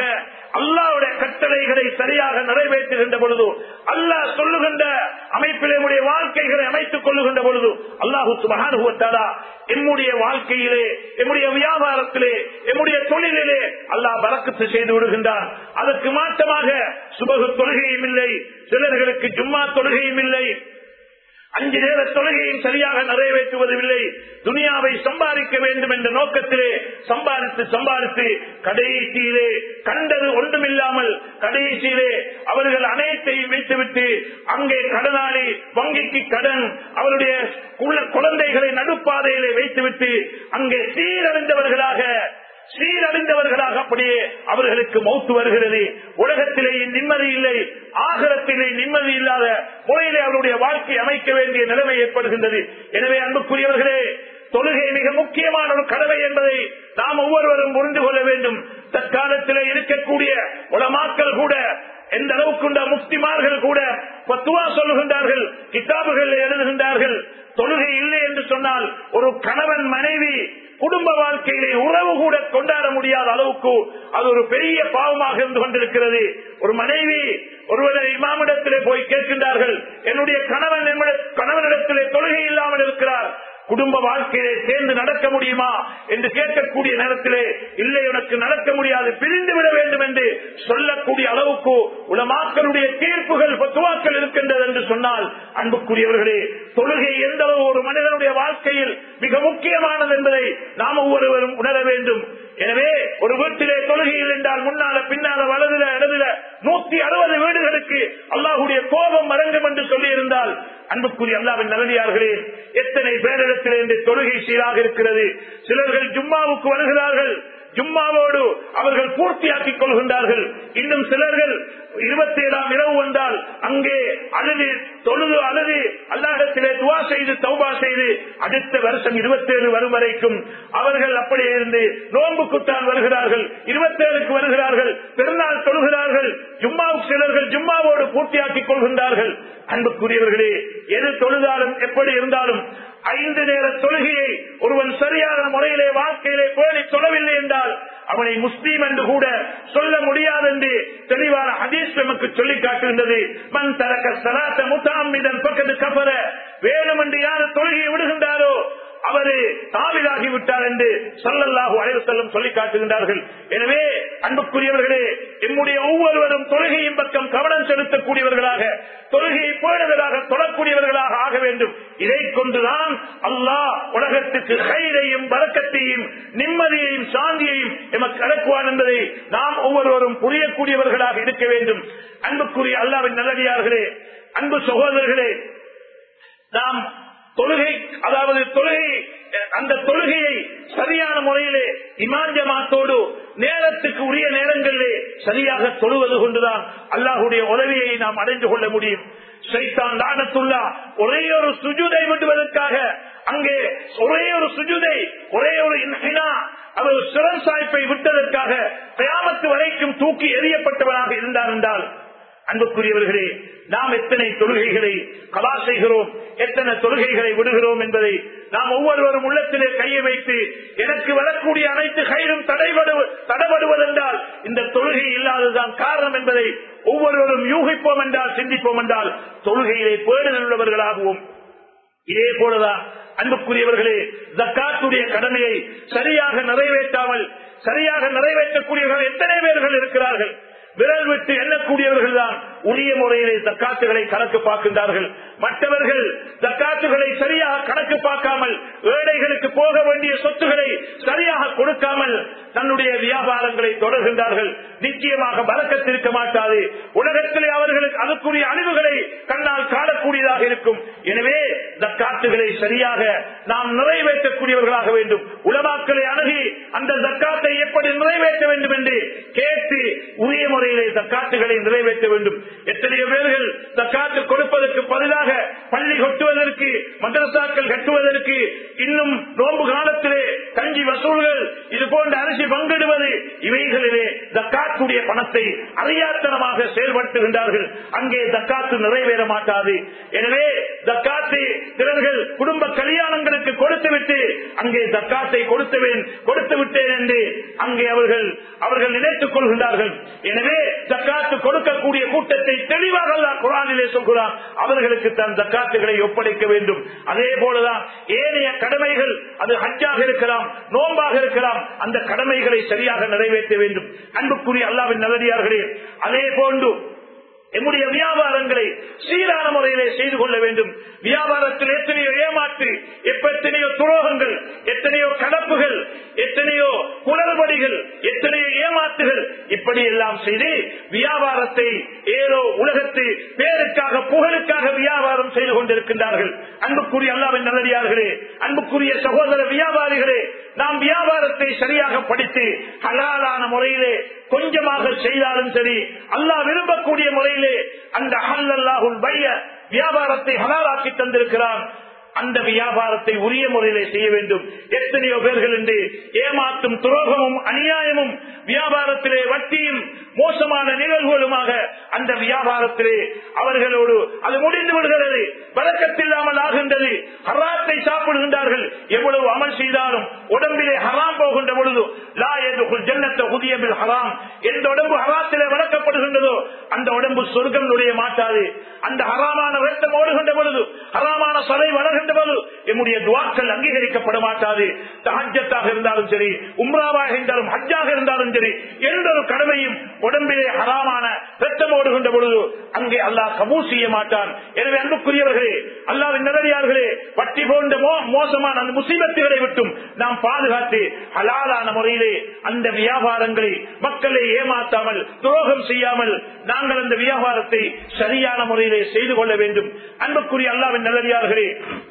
அல்லாஹ்வுடைய கட்டளைகளை சரியாக நிறைவேற்றுகின்ற பொழுது, அல்லாஹ் சொல்லுகின்ற அமைப்பில் நம்முடைய வாழ்க்கைகளை அமைத்துக் கொள்ளுகின்ற பொழுது அல்லாஹ் சுப்ஹானஹு வ தஆலா நம்முடைய வாழ்க்கையிலே, நம்முடைய வியாபாரத்திலே, நம்முடைய தொழிலிலே அல்லாஹ் பரக்கத்து செய்து விடுகின்றான். அதற்கு மாற்றமாக சுபஹ் தொழுகையும் இல்லை, சிலர்களுக்கு ஜும்மா தொழுகையும் இல்லை, அஞ்சு நேர தொழுகையும் சரியாக நிறைவேற்றுவதில்லை. துனியாவை சம்பாதிக்க வேண்டும் என்ற நோக்கத்திலே சம்பாதித்து சம்பாதித்து கடைசியிலே கண்டது ஒன்றுமில்லாமல் கடைசியிலே அவர்கள் அனைத்தையும் வைத்துவிட்டு அங்கே கடனாளி, வங்கிக்கு கடன், அவருடைய குழந்தைகளை நடுப்பாதையிலே வைத்துவிட்டு அங்கே சீரழிந்தவர்களாக சீரழிந்தவர்களாக அப்படியே அவர்களுக்கு மௌத்து வருகிறது. உலகத்திலேயே நிம்மதி இல்லை, ஆகிரத்திலே நிம்மதி இல்லாத முறையிலே அவருடைய வாழ்க்கை அமைக்க வேண்டிய நிலைமை ஏற்படுகின்றது. எனவே அன்புக்குரியவர்களே, தொழுகை மிக முக்கியமான ஒரு கடமை என்பதை நாம் ஒவ்வொருவரும் புரிந்து கொள்ள வேண்டும். தற்காலத்திலே இருக்கக்கூடிய உலமாக்கள் கூட, எந்த அளவுக்கு முஃப்திமார்கள் கூட பத்துவா சொல்லுகின்றார்கள், கிதாபுகள் எழுதுகின்றார்கள். தொழுகை இல்லை என்று சொன்னால் ஒரு கணவன் மனைவி குடும்ப வாழ்க்கையிலே உறவு கூட கொண்டாட முடியாத அளவுக்கு அது ஒரு பெரிய பாவமாக இருந்து கொண்டிருக்கிறது. ஒரு மனைவி ஒருவரை இமாமிடத்திலே போய் கேட்கின்றார்கள், என்னுடைய கணவன் கணவனிடத்திலே தொழுகை இல்லாமல் இருக்கிறார், குடும்ப வாழ்க்கையிலே சேர்ந்து நடக்க முடியுமா என்று கேட்கக்கூடிய நேரத்திலே இல்லை, உனக்கு நடக்க முடியாது, பிரிந்து விட வேண்டும் என்று சொல்லக்கூடிய அளவுக்கு உலமாக்களுடைய தீர்ப்புகள் பத்துவாக்கள் இருக்கின்றது என்று சொன்னால், அன்புக்குரியவர்களே, தொழுகை எந்த அளவு ஒரு மனிதனுடைய வாழ்க்கையில் மிக முக்கியமானது என்பதை நாம் ஒவ்வொருவரும் உணர வேண்டும். எனவே ஒரு வீட்டிலே தொழுகையில் என்றால் முன்னால பின்னால வலதுல இடதுல நூத்தி அறுபது வீடுகளுக்கு அல்லாஹ்வுடைய கோபம் மறங்கும் என்று சொல்லி இருந்தால், அன்புக்குரிய அல்லாஹ்வின் நல்லடியார்களே, எத்தனை பேரிடத்திலே இந்த தொழுகை சீராக இருக்கிறது. சிலர்கள் ஜும்மாவுக்கு வருகிறார்கள், ஜும்மாவோடு அவர்கள் பூர்த்தியாக்கிக் கொள்கின்றார்கள். இன்னும் சிலர்கள் இருபத்தி ஏழாம் இரவு வந்தால் அங்கே அழுது தொழுது அழுது அல்லாஹ்விடத்திலே துஆ செய்து தௌபா செய்து அடுத்த வருஷம் இருபத்தி ஏழு வரும் வரைக்கும் அவர்கள் அப்படியே இருந்து நோன்புக்குத்தான் வருகிறார்கள், இருபத்தி ஏழுக்கு வருகிறார்கள், பெருநாள் தொழுகிறார்கள், ஜும்மாவுக்கு சிலர்கள் ஜும்மாவோடு பூர்த்தியாக்கிக் கொள்கின்றார்கள். அன்புக்குரியவர்களே, எது தொழுதாலும் எப்படி இருந்தாலும் ஐந்து நேர தொழுகையை ஒருவன் சரியான முறையிலே வாழ்க்கையிலே பேணி தொழவில்லை என்றால் அவனை முஸ்லீம் என்று கூட சொல்ல முடியாது என்று தெளிவான ஹதீஸ் நமக்கு சொல்லி காட்டுகின்றது. மன் தரக்க ஸலாத்த முத்தஅம்மிதன் ஃபக்கத் கஃபர, வேணும் என்று யார் தொழுகையை விடுகின்றாரோ அவரு தாவிலாகி விட்டார் என்று ஸல்லல்லாஹு அலைஹி வஸல்லம் சொல்லி காட்டுகின்றார்கள். எனவே அன்புக்குரியவர்களே, நம்முடைய ஒவ்வொருவரும் தொழுகையின் பக்கம் கவனம் செலுத்தக்கூடியவர்களாக, தொழுகையை பேணுதலாக தொழக்கூடியவர்களாக ஆக வேண்டும். இதை கொண்டுதான் அல்லாஹ் உலகத்துக்கு கைரையும் பரக்கத்தையும் நிம்மதியையும் சாந்தியையும் எமக்கு அடக்குவான் என்பதை நாம் ஒவ்வொருவரும் புரியக்கூடியவர்களாக இருக்க வேண்டும். அன்புக்குரிய அல்லாஹ்வின் நல்லடியார்களே, அன்பு சகோதரர்களே, நாம் தொழுகை, அதாவது தொழுகை, அந்த தொழுகையை சரியான முறையிலே இமாம் ஜமாத்தோடு நேரத்துக்கு உரிய நேரங்களிலே சரியாக தொழுவது கொண்டுதான் அல்லாஹ்வுடைய உதவியை நாம் அடைந்து கொள்ள முடியும். ஷைத்தான் லானத்துல்லாஹ் ஒரே ஒரு சுஜூதை விடுவதற்காக, அங்கே ஒரே ஒரு சுஜூதை, ஒரே ஒரு இன்ஹினா, அவர் சிரம் சாய்ப்பை விட்டதற்காக கியாமத் வரைக்கும் தூக்கி எறியப்பட்டவனாக இருந்தார் என்றால், அன்புக்குரியவர்களே, நாம் எத்தனை தொழுகைகளை கலா செய்கிறோம், எத்தனை தொழுகைகளை விடுகிறோம் என்பதை நாம் ஒவ்வொருவரும் உள்ளத்திலே கையை வைத்து, எனக்கு வரக்கூடிய அனைத்து கைரும் தடைபடுவதென்றால் இந்த தொழுகை இல்லாததுதான் காரணம் என்பதை ஒவ்வொருவரும் யூகிப்போம் என்றால், சிந்திப்போம் என்றால் தொழுகையிலே பேணுதல் உள்ளவர்களாகவும். இதே போலதான் அன்புக்குரியவர்களே, ஜக்காத்துடைய கடமையை சரியாக நிறைவேற்றாமல் சரியாக நிறைவேற்றக்கூடியவர்கள் எத்தனை பேர்கள் இருக்கிறார்கள். விரல் விட்டு எண்ணக்கூடியவர்கள் தான் உரிய முறையிலே ஜக்காத்துகளை கணக்கு பார்க்கின்றார்கள். மற்றவர்கள் ஜக்காத்துகளை சரியாக கணக்கு பார்க்காமல், ஏழைகளுக்கு போக வேண்டிய சொத்துக்களை சரியாக கொடுக்காமல் தன்னுடைய வியாபாரங்களை தொடர்கின்றார்கள். நிச்சயமாக பரக்கத் இருக்க மாட்டாது. உலகத்திலே அவர்களுக்கு அதுக்குரிய அழிவுகளை கண்ணால் காணக்கூடியதாக இருக்கும். எனவே ஜக்காத்துகளை சரியாக நாம் நிறைவேற்றக்கூடியவர்களாக வேண்டும். உலமாக்களை அணுகி அந்த ஜக்காத்தை எப்படி நிறைவேற்ற வேண்டும் என்று கேட்டு உரிய முறையிலே ஜக்காத்துகளை நிறைவேற்ற வேண்டும். எத்தனையோ பேர்கள் ஜக்காத்து கொடுப்பதற்கு பதிலாக பள்ளி கட்டுவதற்கு, மதரசாக்கள் கட்டுவதற்கு, இன்னும் நோன்பு காலத்திலே கஞ்சி வசூல்கள், இது போன்ற அரிசி பங்கிடுவது, இவைகளிலே ஜக்காத்துடைய பணத்தை அறியாத்தனமாக செயல்படுத்துகின்றார்கள். அங்கே ஜக்காத்து நிறைவேற மாட்டாது. எனவே ஜக்காத்து சிலர்கள் குடும்ப கல்யாணங்களுக்கு கொடுத்துவிட்டு அங்கே ஜக்காத்தை கொடுத்துவேன் கொடுத்து விட்டேன் என்று அங்கே அவர்கள் அவர்கள் நினைத்துக் கொள்கின்றார்கள். எனவே ஜக்காத்து கொடுக்கக்கூடிய கூட்டத்தை தெளிவாக அல்லாஹ் குர்ஆனிலே சொல்கிறான், அவர்களுக்கு தான் ஜக்காத்துகளை ஒப்படைக்க வேண்டும். அதே போலதான் ஏனைய கடமைகள், அது ஹஜ்ஜாக இருக்கலாம், நோன்பாக இருக்கலாம், அந்த கடமைகளை சரியாக நிறைவேற்ற வேண்டும். அன்புக்குரிய அல்லாஹ்வின் நல்லடியார்களே, அதே போன்று நம்முடைய வியாபாரங்களை சீரான முறையிலே செய்து கொள்ள வேண்டும். வியாபாரத்தில் எத்தனையோ ஏமாற்று, எத்தனையோ துரோகங்கள், எத்தனையோ கலப்புகள், எத்தனையோ குளறுபடிகள், எத்தனையோ ஏமாற்றுகள், இப்படி எல்லாம் செய்து வியாபாரத்தை ஏதோ உலகத்து பேருக்காக புகழுக்காக வியாபாரம் செய்து கொண்டிருக்கின்றார்கள். அன்புக்குரிய அல்லாஹ்வின் நல்லடியார்களே, அன்புக்குரிய சகோதர வியாபாரிகளே, நாம் வியாபாரத்தை சரியாக படித்து ஹலாலான முறையிலே கொஞ்சமாக செய்தாலும் சரி, அல்லாஹ் விரும்பக்கூடிய முறையிலே அந்த அஹல்லல்லாஹுல் பைஅ வியாபாரத்தை ஹலாலாக்கி தந்திருக்கிறான். அந்த வியாபாரத்தை உரிய முறையிலே செய்ய வேண்டும். எத்தனையோ பேர்கள் என்று ஏமாற்றும் துரோகமும் அநியாயமும் வியாபாரத்திலே வட்டியும் மோசமான நிகழ்வுகளுமாக அந்த வியாபாரத்திலே அவர்களோடு அது முடிந்து விடுகிறது, பரக்கத்தில்லாமல் ஆகின்றது. ஹராத்தை சாப்பிடுகின்றார்கள். எவ்வளவு அமல் செய்தாலும் உடம்பிலே ஹராம் போகின்ற பொழுது லா யதுகுல் ஜன்னத ஹுதிய பில் ஹராம், எந்த உடம்பு ஹராத்திலே வளர்க்கப்படுகின்றதோ அந்த உடம்பு சொர்க்கம் நுழைய மாட்டாது. அந்த ஹராமான ரத்தம் ஓடுகின்ற பொழுது, ஹராமான சதை வளர்கின்ற பொழுது நம்முடைய துஆக்கள் அங்கீகரிக்கப்பட மாட்டாது. தஹஜ்ஜத்தாக இருந்தாலும் சரி, உம்ராவாக இருந்தாலும், ஹஜ்ஜாக இருந்தாலும் சரி, எந்த ஒரு கடமையும் உடம்பிலே ஹராமான ரத்தம் ஓடுகின்ற பொழுது அங்கே அல்லாஹ் கபூல் செய்ய மாட்டான். எனவே அன்புக்குரியவர்களே, அல்லாஹ்வின் நல்லடியார்களே, வட்டி போன்ற மோசமான அந்த முசீபத்துகளை விட்டும் நாம் பாதுகாத்து ஹலாலான முறையிலே அந்த வியாபாரங்களை மக்களை ஏமாற்றாமல் துரோகம் செய்யாமல் நாங்கள் அந்த வியாபாரத்தை சரியான முறையிலே செய்து கொள்ள வேண்டும். அன்புக்குரிய அல்லாஹ்வின் நல்லடியார்களே,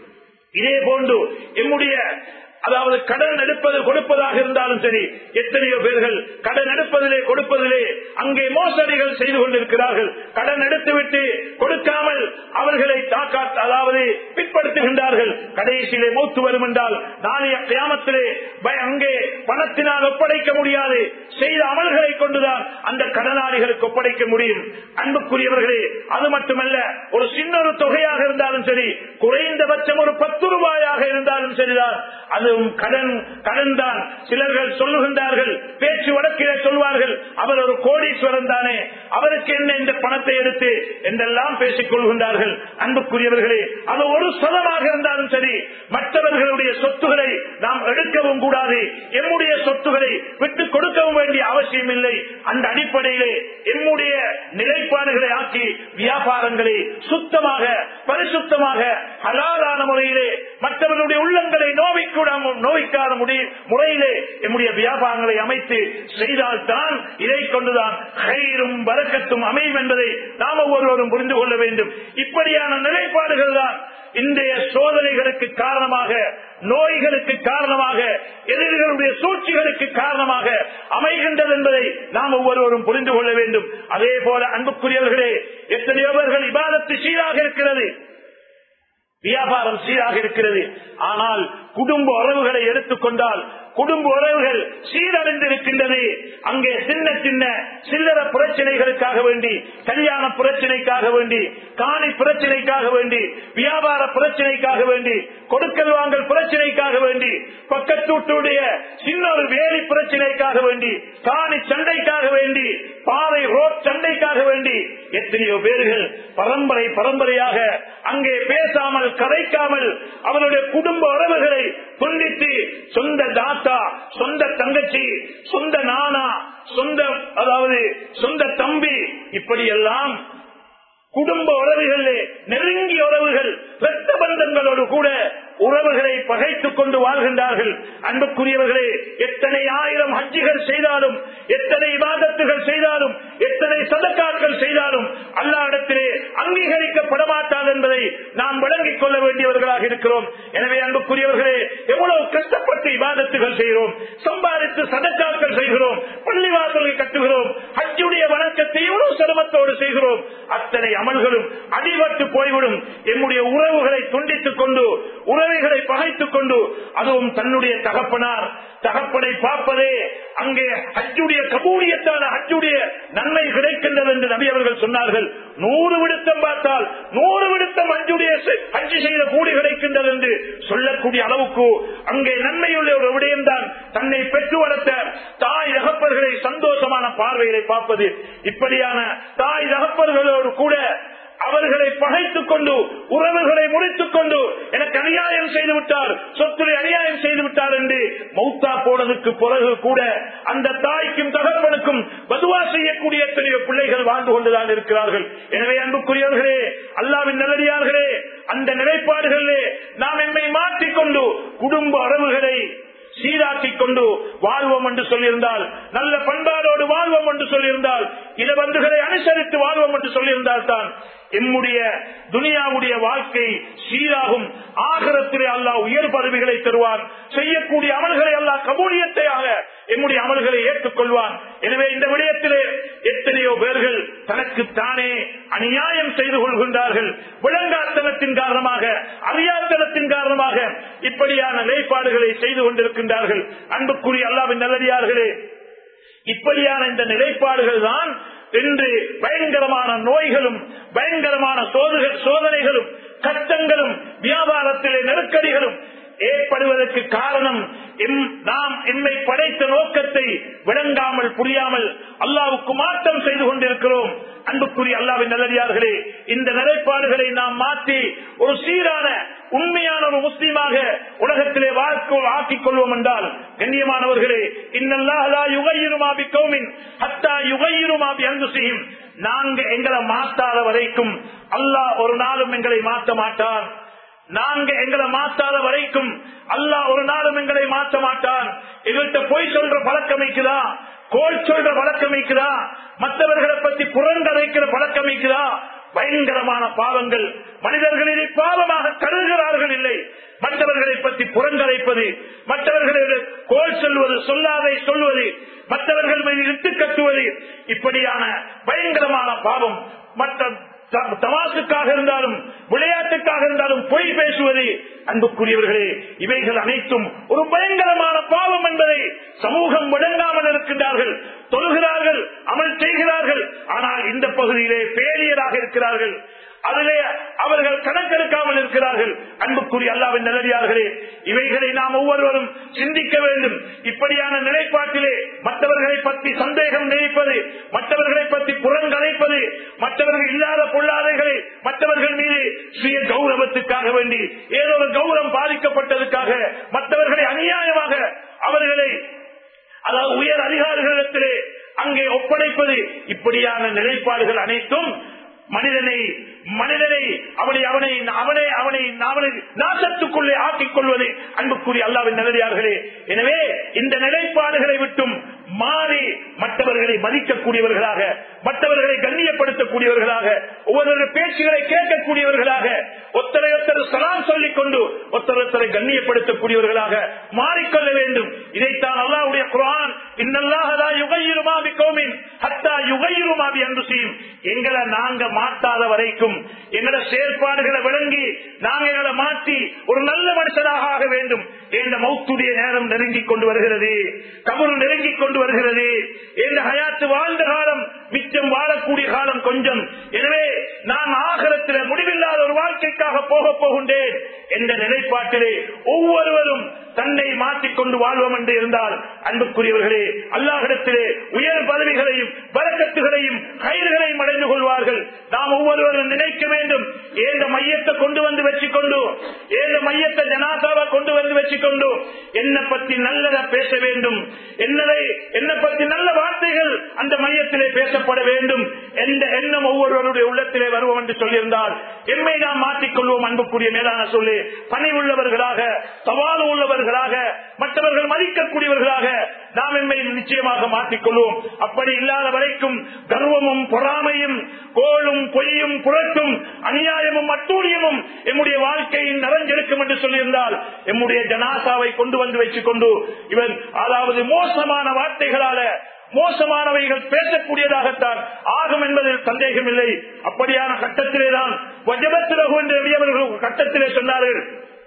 இதே போன்று நம்முடைய அதாவது கடன் எடுப்பது கொடுப்பதாக இருந்தாலும் சரி, எத்தனையோ பேர்கள் கடன் எடுப்பதிலே கொடுப்பதிலே அங்கே மோசடிகள் செய்து கொண்டிருக்கிறார்கள். கடன் எடுத்துவிட்டு கொடுக்காமல் அவர்களை தாக்காத் அதாவது பிற்படுத்துகின்றார்கள். கடைசியிலே மௌத்து வரும் என்றால் நாளைய கியாமத்திலே அங்கே பணத்தினால் ஒப்படைக்க முடியாது, செய்த அமல்களை கொண்டுதான் அந்த கடனாளிகளுக்கு ஒப்படைக்க முடியும். அன்புக்குரியவர்களே, அது மட்டுமல்ல, ஒரு சின்ன ஒரு தொகையாக இருந்தாலும் சரி, குறைந்தபட்சம் ஒரு பத்து ரூபாயாக இருந்தாலும் சரிதான், அது கடன் கடன் தான். சிலர்கள் சொல்லுகின்றார்கள், பேச்சு வழக்கிலே சொல்வார்கள், அவர் ஒரு கோடீஸ்வரன் தானே, அவருக்கு என்ன இந்த பணத்தை எடுத்து என்றெல்லாம் பேசிக் கொள்கின்றார்கள். அன்புக்குரியவர்களே, அது ஒரு சதமாக இருந்தாலும் சரி, மற்றவர்களுடைய சொத்துக்களை நாம் எடுக்கவும் கூடாது, எம்முடைய சொத்துக்களை விட்டுக் கொடுக்கவும் வேண்டிய அவசியம் இல்லை. அந்த அடிப்படையிலே எம்முடைய நிலைப்பாடுகளை ஆக்கி வியாபாரங்களை சுத்தமாக பரிசுத்தமாக ஹலாலான முறையிலே மற்றவர்களுடைய உள்ளங்களை நோவிக்கூடாமல் நோய்க்காத முறையிலே நம்முடைய வியாபாரங்களை அமைத்து செய்தால்தான் இதை கொண்டுதான் கயிறும் பரக்கத்தும் அமையும் என்பதை நாம் ஒவ்வொருவரும் புரிந்து கொள்ள வேண்டும். இப்படியான நிலைப்பாடுகள் தான் இன்றைய சோதனைகளுக்கு காரணமாக, நோய்களுக்கு காரணமாக, எதிரிகளுடைய சூழ்ச்சிகளுக்கு காரணமாக அமைகின்றது என்பதை நாம் ஒவ்வொருவரும் புரிந்து கொள்ள வேண்டும். அதே போல அன்புக்குரியவர்களே, எத்தனையோ பேர்கள் இபாதத்து சீராக இருக்கிறது, வியாபாரம் சீராக இருக்கிறது, ஆனால் குடும்ப உறவுகளை எடுத்துக்கொண்டால் குடும்ப உறவுகள் சீரழிந்திருக்கின்றது. அங்கே சின்ன சின்ன சில்லற பிரச்சனைகளுக்காக வேண்டி, கல்யாண பிரச்சனைக்காக வேண்டி, காணி பிரச்சனைக்காக வேண்டி, வியாபார பிரச்சனைக்காக வேண்டி, கொடுக்கல் வாங்கல் பிரச்சனைக்காக வேண்டி, பக்கத்தூட்டுடைய சின்ன ஒரு வேலி பிரச்சனைக்காக வேண்டி, காணி சண்டைக்காக வேண்டி, பாறை ரோட் சண்டைக்காக வேண்டி எத்தனையோ பேர்கள் பரம்பரை பரம்பரையாக அங்கே பேசாமல் கதைக்காமல் அவருடைய குடும்ப உறவுகளை துண்டித்து சொந்த தாத்தா, சொந்த தங்கச்சி, சொந்த நானா, சொந்த அதாவது சொந்த தம்பி, இப்படியெல்லாம் குடும்ப உறவுகளே, நெருங்கிய உறவுகள், இரத்த பந்தங்களோடு கூட உறவுகளை பகைத்துக் கொண்டு வாழ்கின்றார்கள். அன்புக்குரியவர்களே, எத்தனை ஆயிரம் ஹஜ்ஜிகள் செய்தாலும், எத்தனை இபாதத்துகள் செய்தாலும், எத்தனை சதக்காக்கள் செய்தாலும் அல்லாஹ்விடத்திலே அங்கீகரிக்கப்பட மாட்டாது என்பதை நாம் விளங்கிக் கொள்ள வேண்டியவர்களாக இருக்கிறோம். எனவே அன்புக்குரியவர்களே, எவ்வளவு கஷ்டப்பட்டு இபாதத்துகள் செய்கிறோம், சம்பாதித்து சதக்காக்கள் செய்கிறோம், பள்ளிவாசலை கட்டுகிறோம், ஹஜ்ஜுடைய வணக்கத்தை எவ்வளவு சிரமத்தோடு செய்கிறோம். அத்தனை அமல்களும் அடிபட்டு போய்விடும். எம்முடைய உறவுகளை துண்டித்துக் கொண்டு உறவுகளை பகைத்துக் கொண்டு அதுவும் தன்னுடைய தகப்பனார் தகப்பனை பார்ப்பதே அங்கே ஹஜ்ஜுடைய கபூலியத்தான ஹஜ்ஜுடைய நன்மை கிடைக்கின்றது என்று நபி அவர்கள் சொன்னார்கள். நூறு விடுத்தம் பார்த்தால் நூறு விடுத்தம் ஹஜ்ஜுடைய ஹஜ்ஜு செய்த கூலி கிடைக்கின்றது என்று சொல்லக்கூடிய அளவுக்கு அங்கே நன்மையுள்ள ஒரு விடயம்தான் தன்னை பெற்று வளர்த்த தாய் தகப்பர்களை சந்தோஷமான பார்வைகளை பார்ப்பது. இப்படியான தாய் தகப்பர்களோடு கூட அவர்களை பகைத்துக் கொண்டு உறவுகளை முறித்துக் கொண்டு எனக்கு அநியாயம் செய்துவிட்டார், சொத்துரை அநியாயம் செய்துவிட்டார் என்று மௌத்தா போனதுக்கு பிறகு கூட அந்த தாய்க்கும் தகப்பனுக்கும் பதுவா செய்யக்கூடிய எத்தனையோ பிள்ளைகள் வாழ்ந்து கொண்டுதான் இருக்கிறார்கள். எனவே அன்புக்குரியவர்களே, அல்லாஹ்வின் நல்லடியார்களே, அந்த நிலைப்பாடுகளிலே நாம் எம்மை மாற்றிக்கொண்டு குடும்ப உறவுகளை சீராக்கிக் கொண்டு வாழ்வோம் என்று சொல்லியிருந்தால், நல்ல பண்பாடோடு வாழ்வோம் என்று சொல்லியிருந்தால், இடபந்துகளை அனுசரித்து வாழ்வோம் என்று சொல்லியிருந்தால் தான் எம்முடைய துனியாவுடைய வாழ்க்கை சீராகும். ஆகிரத்திலே அல்லாஹ் உயர் பதவிகளை தருவான். செய்யக்கூடிய அமல்களை அல்லாஹ் கபூலியத்தையாக எம்முடைய அமல்களை ஏற்றுக்கொள்வான். எனவே இந்த விடயத்திலே எத்தனையோ பேர்கள் தனக்கு தானே அநியாயம் செய்து கொள்கின்றார்கள். விளங்காத்தனத்தின் காரணமாக, அறியாத்தனத்தின் காரணமாக இப்படியான நிலைப்பாடுகளை செய்து கொண்டிருக்கின்றார்கள். அன்புக்குரிய அல்லாஹ்வின் நல்லடியார்களே, இப்படியான இந்த நிலைப்பாடுகள் தான் இன்று பயங்கரமான நோய்களும் பயங்கரமான சோதனைகளும் கஷ்டங்களும் வியாபாரத்திலே நெருக்கடிகளும் ஏற்படுவதற்கு காரணம் நாம் எம்மை படைத்த நோக்கத்தை விளங்காமல் புரியாமல் அல்லாஹ்வுக்கு மாற்றம் செய்து கொண்டிருக்கிறோம். அன்புக்குரிய அல்லாஹ்வின் நல்லடியார்களே, இந்த நிலைப்பாடுகளை நாம் மாற்றி ஒரு சீரான உண்மையான ஒரு முஸ்லீமாக உலகத்திலே வாழ்க்கை ஆக்கிக் கொள்வோம் என்றால், கண்ணியமானவர்களே, இன்னல்லாஹ் லா யுகையிரு மா பிகௌமின் ஹத்தா யுகையிரு மா பிஅன்ஃபுஸிஹிம், நாங்க எங்களை மாற்றாத வரைக்கும் அல்லாஹ் ஒரு நாளும் எங்களை மாற்ற மாட்டான். நாங்க எங்களை மாற்றாத வரைக்கும் அல்லாஹ் ஒரு நாளும் எங்களை மாற்ற மாட்டான். எங்கள்கிட்ட பொய் சொல்ற பழக்கம் இருக்குதா, கோல் சொல்ற பழக்கம் இருக்குதா, மற்றவர்களை பற்றி புறங்கரைக்கிற பழக்கம் இருக்குதா? பயங்கரமான பாவங்கள். மனிதர்களில் பாவமாக கருதுகிறார்கள் இல்லை. மற்றவர்களை பற்றி புறங்கரைப்பது, மற்றவர்களிடம் கோல் சொல்வது, சொல்லாதை சொல்வது, மற்றவர்கள் மீது இட்டு கட்டுவது, இப்படியான பயங்கரமான பாவம். மற்ற தமாசுக்காக இருந்தாலும் விளையாட்டுக்காக இருந்தாலும் பொய் பேசுவது, அன்புக்குரியவர்களே, இவைகள் அனைத்தும் ஒரு பயங்கரமான பாவம் என்பதை சமூகம் விளங்காமல் இருக்கின்றார்கள். தொழுகிறார்கள், அமல் செய்கிறார்கள், ஆனால் இந்த பகுதியிலே பேலியராக இருக்கிறார்கள். அதிலே அவர்கள் கணக்கெடுக்காமல் இருக்கிறார்கள். அன்புக்குரிய அல்லாஹ்வின் நல்லடியார்களே, இவைகளை நாம் ஒவ்வொருவரும் சிந்திக்க வேண்டும். இப்படியான நிலைப்பாட்டிலே மற்றவர்களை பற்றி சந்தேகம் நினைப்பது, மற்றவர்களை பற்றி புறங்கலைப்பது, மற்றவர்கள் இல்லாத பொல்லாதைகளை மற்றவர்கள் மீது சுய கௌரவத்துக்காக வேண்டி ஏதோ ஒரு கௌரவம் பாதிக்கப்பட்டதுக்காக மற்றவர்களை அநியாயமாக அவர்களை அதாவது உயர் அதிகாரிகளிடத்திலே அங்கே ஒப்படைப்பது, இப்படியான நிலைப்பாடுகள் அனைத்தும் மனிதனை மனிதனை அவனை அவனை அவனை அவனை அவனை நாசத்துக்குள்ளே ஆக்கிக் கொள்வது. அன்புக்குரிய அல்லாஹ்வின் நல்லடியார்களே, எனவே இந்த நிலைப்பாடுகளை விட்டும் மாறி மற்றவர்களை மதிக்கக்கூடியவர்களாக, மற்றவர்களை கண்ணியப்படுத்தக்கூடியவர்களாக, ஒவ்வொரு பேச்சுகளை கேட்கக்கூடியவர்களாக, ஒத்தரை ஒத்தரை சலாம் சொல்லிக் கொண்டு ஒத்தரொத்தரை கண்ணியப்படுத்தக்கூடியவர்களாக மாறிக்கொள்ள வேண்டும். இதைத்தான் அல்லாஹ்வுடைய குர்ஆன் இன்னல்லாஹ லா யுகையிரு மா பிகௌமின் ஹத்தா யுகையிரு மா பிஅன்ஃபுஸிஹிம், எங்களை நாங்க மாற்றாத வரைக்கும், எங்களோட செயற்பாடுகளை விளங்கி நாங்கள் எங்களை மாற்றி ஒரு நல்ல மனுஷனாக ஆக வேண்டும். என்ற மௌத்துடைய நேரம் நெருங்கிக் கொண்டு வருகிறது, கபர் நெருங்கிக் கொண்டு வருகிறது. என்ற ஹயாத்து வாழ்ந்த காலம் மிச்சம், வாழக்கூடிய காலம் கொஞ்சம். எனவே நான் ஆகிரத்தில் முடிவில்லாத ஒரு வாழ்க்கைக்காக போக போகின்றேன் என்ற நிலைப்பாட்டிலே ஒவ்வொருவரும் தன்னை மாற்றிக்கொண்டு வாழ்வோம் என்று இருந்தால், அன்புக்குரியவர்களே, அல்லாஹ்விடத்திலே உயர் பதவிகளையும் பரக்கத்துகளையும் கயிறுகளையும் அடைந்து கொள்வார்கள். நாம் ஒவ்வொருவரும் நினைக்க வேண்டும், ஏந்த மையத்தை கொண்டு வந்து வச்சுக்கொண்டு, ஏந்த மையத்தை ஜனாசாவை கொண்டு வந்து வச்சுக்கொண்டு என்னை பற்றி நல்லதை பேச வேண்டும், என்னதை என்னை பற்றி நல்ல வார்த்தைகள் அந்த மையத்திலே பேசப்பட வேண்டும் என்ற எண்ணம் ஒவ்வொருவருடைய உள்ளத்திலே வருவோம் என்று சொல்லியிருந்தால் எம்மை நாம் மாற்றிக்கொள்வோம். அன்புக்குரிய மேலான சொல்லி பணிவுள்ளவர்களாக, சவால் உள்ளவர்களாக, மற்றவர்கள் மதிக்கக்கூடியவர்களாக நாம் எம்மை நிச்சயமாக மாற்றிக்கொள்வோம். அப்படி இல்லாத வரைக்கும் கர்வமும் பொறாமையும் கோளும் பொய்யும் புரட்டும் அநியாயமும் அட்டூழியமும் எம்முடைய வாழ்க்கையின் நிறைஞ்சிருக்கும் என்று சொல்லியிருந்தால் எம்முடைய ஜனாசாவை கொண்டு வந்து வச்சுக் கொண்டு இவன் அதாவது மோசமான வார்த்தைகளால மோசமானவைகள் பேசக்கூடியதாகத்தான் ஆகும் என்பதில் சந்தேகமில்லை. அப்படியான கட்டத்திலேதான் வஜபத்திலகு என்று எளியவர்கள் கட்டத்திலே சொன்னார்கள்,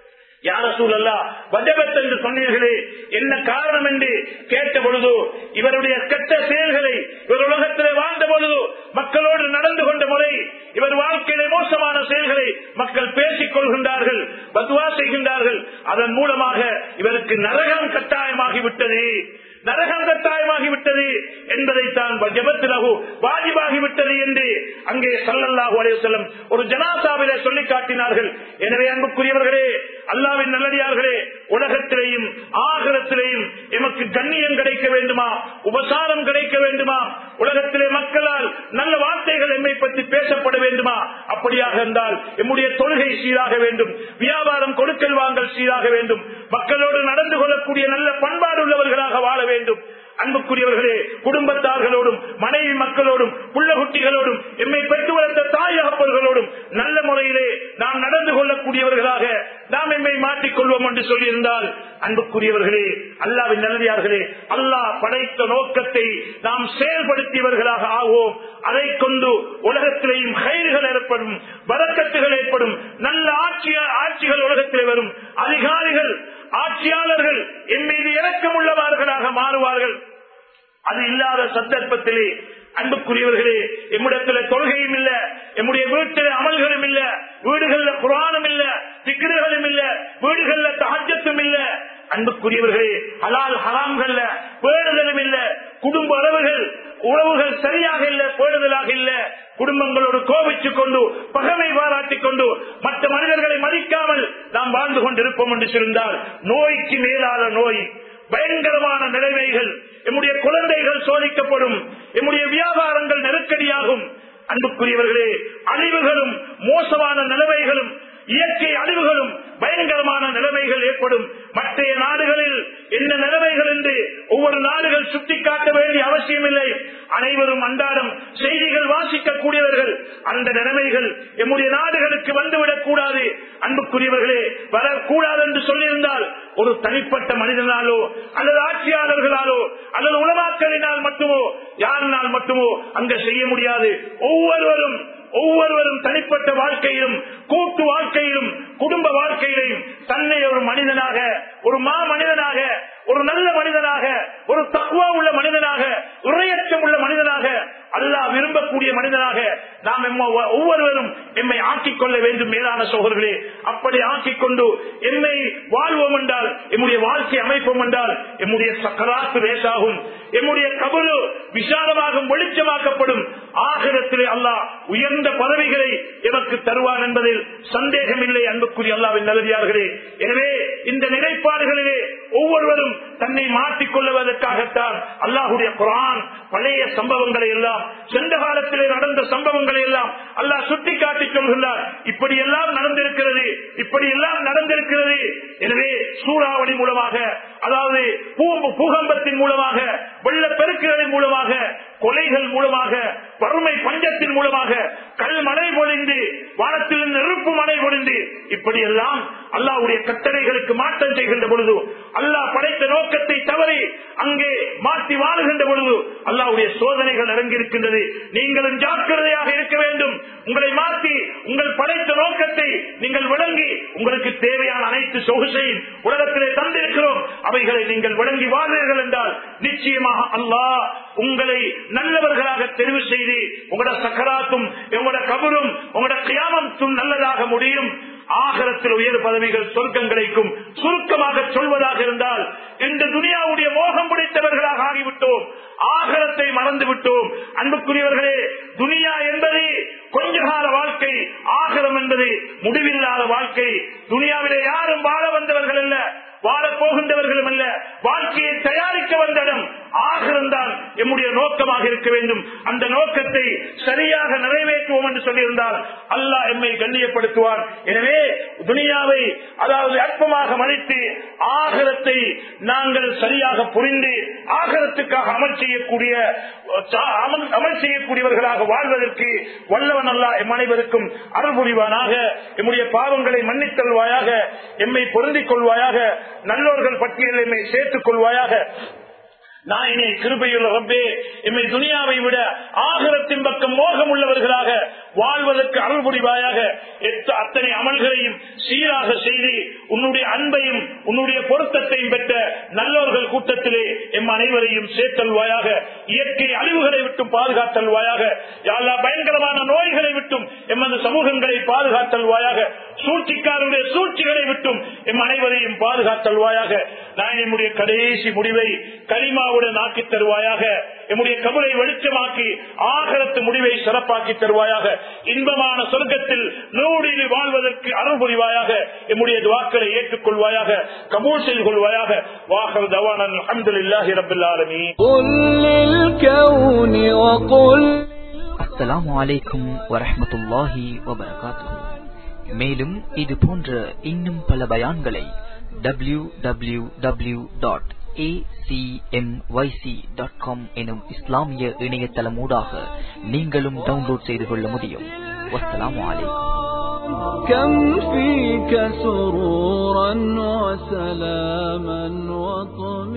யா ரசூலல்லாஹ் வஜபத் என்று சொன்னீர்களே, என்ன காரணம் என்று கேட்ட பொழுது, இவருடைய கெட்ட செயல்களை, இவர் உலகத்திலே வாழ்ந்த பொழுது மக்களோடு நடந்து கொண்ட முறை, இவர் வாழ்க்கையிலே மோசமான செயல்களை மக்கள் பேசிக் கொள்கின்றார்கள், பத்வா செய்கின்றார்கள், அதன் மூலமாக இவருக்கு நரகம் கட்டாயமாகிவிட்டது, நரகம் கட்டாயமாகிவிட்டது என்பதைத்தான் வஜபத்திலகு வாஜிபாகிவிட்டது என்று அங்கே ஸல்லல்லாஹு அலைஹி வஸல்லம் ஒரு ஜனாசாவிலே சொல்லி காட்டினார்கள். எனவே அன்புக்குரியவர்களே, அல்லாஹ்வின் நல்லடியார்களே, உலகத்திலேயும் ஆகிரத்திலேயும் எமக்கு கண்ணியம் கிடைக்க வேண்டுமா, உபசாரம் கிடைக்க வேண்டுமா, உலகத்திலே மக்களால் நல்ல வார்த்தைகள் எம்மை பற்றி பேசப்பட வேண்டுமா, அப்படியாக இருந்தால் எம்முடைய தொழுகை சீராக வேண்டும், வியாபாரம் கொடுக்கல் வாங்கல் சீராக வேண்டும், மக்களோடு நடந்து கொள்ளக்கூடிய நல்ல பண்பாடு உள்ளவர்களாக வாழ வேண்டும். அன்புக்குரியவர்களே, குடும்பத்தார்களோடும் மனைவி மக்களோடும் புள்ள குட்டிகளோடும் எம்மை பெற்று வளர்த்த தாய் தகப்பர்களோடும் நல்ல முறையிலே நாம் நடந்து கொள்ளக்கூடியவர்களாக நாம் எம்மை மாற்றிக் கொள்வோம் என்று சொல்லியிருந்தால், அன்புக்குரியவர்களே, அல்லாஹ்வின் நல்லடியார்களே, அல்லாஹ் படைத்த நோக்கத்தை நாம் செயல்படுத்தியவர்களாக ஆவோம். அதை கொண்டு உலகத்திலேயும் கைதுகள் ஏற்படும், பரக்கத்துகள் ஏற்படும், நல்ல ஆட்சி ஆட்சிகள் உலகத்திலே வரும், அதிகாரிகள் ஆட்சியாளர்கள் என் மீது இரக்கமுள்ளவர்களாக மாறுவார்கள். அது இல்லாத சந்தர்ப்பத்திலே அன்புக்குரியவர்களே, எம்முடத்தில் தொழுகையும் இல்ல, எம்முடைய வீட்டில் அமல்களும் இல்ல, வீடுகள்ல குர்ஆனும் இல்ல, திக்ருகளும் இல்ல, வீடுகள்ல தஹஜ்ஜத்தும் இல்ல. அன்புக்குரியவர்களே, ஹலால் ஹராம்கள்ல பேணுதலும் இல்ல, குடும்ப உறவுகள் உறவுகள் சரியாக இல்ல, பேணுதலாக இல்ல, குடும்பங்களோடு கோபிச்சுக் கொண்டு பகமை பாராட்டிக் கொண்டு மற்ற மனிதர்களை மதிக்காமல் நாம் வாழ்ந்து கொண்டிருப்போம் என்று சொன்னால், நோய்க்கு மேலான நோய், பயங்கரமான நிலைமைகள், எம்முடைய குழந்தைகள் சோதிக்கப்படும், எம்முடைய வியாபாரங்கள் நெருக்கடியாகும். அன்புக்குரியவர்களே, அழிவுகளும் மோசமான நிலைமைகளும் இயற்கை அழிவுகளும் பயங்கரமான நிலைமைகள் ஏற்படும். மற்ற நாடுகளில் என்ன நிலைமைகள் என்று ஒவ்வொரு நாடுகள் சுட்டிக்காட்ட வேண்டிய அவசியம் இல்லை. அனைவரும் அன்றாடம் செய்திகள் வாசிக்கக்கூடியவர்கள். அந்த நிலைமைகள் எம்முடைய நாடுகளுக்கு வந்துவிடக் கூடாது. அன்புக்குரியவர்களே, வரக்கூடாது என்று சொல்லியிருந்தால் ஒரு தனிப்பட்ட மனிதனாலோ அல்லது ஆட்சியாளர்களாலோ அல்லது உலமாக்களினால் மட்டுமோ யாரினால் மட்டுமோ அங்க செய்ய முடியாது. ஒவ்வொருவரும் ஒவ்வொருவரும் தனிப்பட்ட வாழ்க்கையிலும் கூட்டு வாழ்க்கையிலும் குடும்ப வாழ்க்கையிலும் தன்னை ஒரு மனிதனாக, ஒரு மா மனிதனாக, ஒரு நல்ல மனிதனாக, ஒரு தக்வா உள்ள மனிதனாக, இறையச்சம் உள்ள மனிதனாக, அல்லாஹ் விரும்பக்கூடிய மனிதனாக நாம் ஒவ்வொருவரும் எம்மை ஆக்கிக் கொள்ள வேண்டும். மேலான சகோதரர்களே, அப்படி ஆக்கிக் கொண்டு எம்மை வாழ்வோம் என்றால், எம்முடைய வாழ்க்கை அமைப்போம் என்றால், எம்முடைய சக்கராத்து லேசாகும், எம்முடைய கபரு விசாலமாகும், வெளிச்சமாக்கப்படும். ஆகிரத்திலே அல்லாஹ் உயர்ந்த பதவிகளை எமக்கு தருவான் என்பதில் சந்தேகம் இல்லை. அன்புக்குரிய அல்லாஹ்வின் நல்லடியார்களே, எனவே இந்த நிலைப்பாடுகளிலே ஒவ்வொருவரும் தன்னை மாற்றிக் கொள்வதற்காகத்தான் அல்லாஹுடைய குர்ஆன் பழைய சம்பவங்களை எல்லாம், சென்ற காலத்திலே நடந்த சம்பவங்களை எல்லாம் அல்லாஹ் சுட்டிக்காட்டி சொல்கிறார். இப்படி எல்லாம் நடந்திருக்கிறது, இப்படி எல்லாம் நடந்திருக்கிறது. எனவே சூறாவளி மூலமாக, அதாவது பூகம்பத்தின் மூலமாக, வெள்ளப்பெருக்குகளின் மூலமாக, கொலைகள் மூலமாக, வறுமை பஞ்சத்தின் மூலமாக, கல் மழை பொழிந்து, வானத்தில் நெருப்பு மழை பொழிந்து, இப்படி எல்லாம் அல்லாஹ்வுடைய கட்டளைகளுக்கு மாற்றம் செய்கின்ற பொழுது, அல்லாஹ் படைத்த நோக்கத்தை தவறி அங்கே மாற்றி வாழுகின்ற பொழுது அல்லாஹ்வுடைய சோதனைகள் இறங்கியிருக்கின்றது. நீங்களும் ஜாக்கிரதையாக இருக்க வேண்டும். உங்களை மாற்றி உங்கள் படைத்த நோக்கத்தை நீங்கள் விளங்கி, உங்களுக்கு தேவையான அனைத்து சொகுசையும் உலகத்திலே தந்திருக்கிறோம், அவைகளை நீங்கள் விளங்கி வாழ்வீர்கள் என்றால் நிச்சயமாக அல்லாஹ் உங்களை நல்லவர்களாக தெரிவு செய்து உங்களோட சக்கராத்தும் உங்களோட கபரும் உங்களோட கியாமத்தும் நல்லதாக முடியும். ஆகிரத்தில் உயர் பதவிகள் சொர்க்கம் கிடைக்கும். சுருக்கமாக சொல்வதாக இருந்தால், இந்த துனியாவுடைய மோகம் பிடித்தவர்களாக ஆகிவிட்டோம், ஆகிரத்தை மறந்து விட்டோம். அன்புக்குரியவர்களே, துனியா என்பது கொஞ்ச கால வாழ்க்கை, ஆகிரம் என்பது முடிவில்லாத வாழ்க்கை. துனியாவிலே யாரும் வாழ வந்தவர்கள் அல்ல, வாழப் போகின்றவர்களும் அல்ல, வாழ்க்கையை தயாரிக்க வந்தடம் ஆகிருந்தான் எம்முடைய நோக்கமாக இருக்க வேண்டும். அந்த நோக்கத்தை சரியாக நிறைவேற்றுவோம் என்று சொல்லியிருந்தால் அல்லாஹ் எம்மை கண்ணியப்படுத்துவார். எனவே துனியாவை அதாவது அற்பமாக மதித்து ஆகிரத்தை நாங்கள் சரியாக புரிந்து ஆகிரத்துக்காக அமல் செய்யக்கூடிய அமல் செய்யக்கூடியவர்களாக வாழ்வதற்கு வல்லவன் அல்லாஹ் எம் அனைவருக்கும் அருள் புரிவானாக. எம்முடைய பாவங்களை மன்னித்தல்வாயாக, எம்மை பொருந்திக் கொள்வாயாக, நல்லோர்கள் பட்டியல் எம்மை சேர்த்துக் கொள்வாயாக. நாயனே கிருபையுள்ள ரப்பே, எம்மை துனியாவை விட ஆகிரத்தின் பக்கம் மோகம் உள்ளவர்களாக வாழ்வதற்கு அருள் புரிவாயாக. அத்தனை அமல்களையும் சீராக செய்து உன்னுடைய அன்பையும் உன்னுடைய பொருத்தத்தையும் பெற்ற நல்லோர்கள் கூட்டத்திலே எம் அனைவரையும் சேர்த்தல்வாயாக. இயற்கை அழிவுகளை விட்டும் பாதுகாத்தல்வாயாக. யா அல்லாஹ், பயங்கரமான நோய்களை விட்டும் எமது சமூகங்களை பாதுகாத்தல்வாயாக. சூழ்ச்சிக்காரருடைய சூழ்ச்சிகளை விட்டும் எம் அனைவரையும் பாதுகாத்தல்வாயாக. நான் என்னுடைய கடைசி முடிவை கலிமாவுடன் ஆக்கி தருவாயாக. எம்முடைய கபரை வெளிச்சமாக்கி ஆகரத்து முடிவை சிறப்பாக்கி தருவாயாக. இன்பமான சொர்க்கத்தில் நூறில் வாழ்வதற்கு அருள் புரிவாயாக. எம்முடைய துஆக்களை ஏற்றுக்கொள்வாயாக, கபூல் செய்து கொள்வாயாக. வாஹர் தவானா அல்ஹம்துலில்லாஹி ரப்பில் ஆலமீன். அஸ்ஸலாமு அலைக்கும் வரஹ்மத்துல்லாஹி வபரகாத்துஹு. மேலும் இது போன்ற இன்னும் பல பயான்களை W W W dot A C M Y C dot com எனும் இஸ்லாமிய இணையதளமூடாக நீங்களும் டவுன்லோட் செய்து கொள்ள முடியும். வஸ்ஸலாமு அலைக்கும். كم فيك سرورا وسلاما وطمئنانا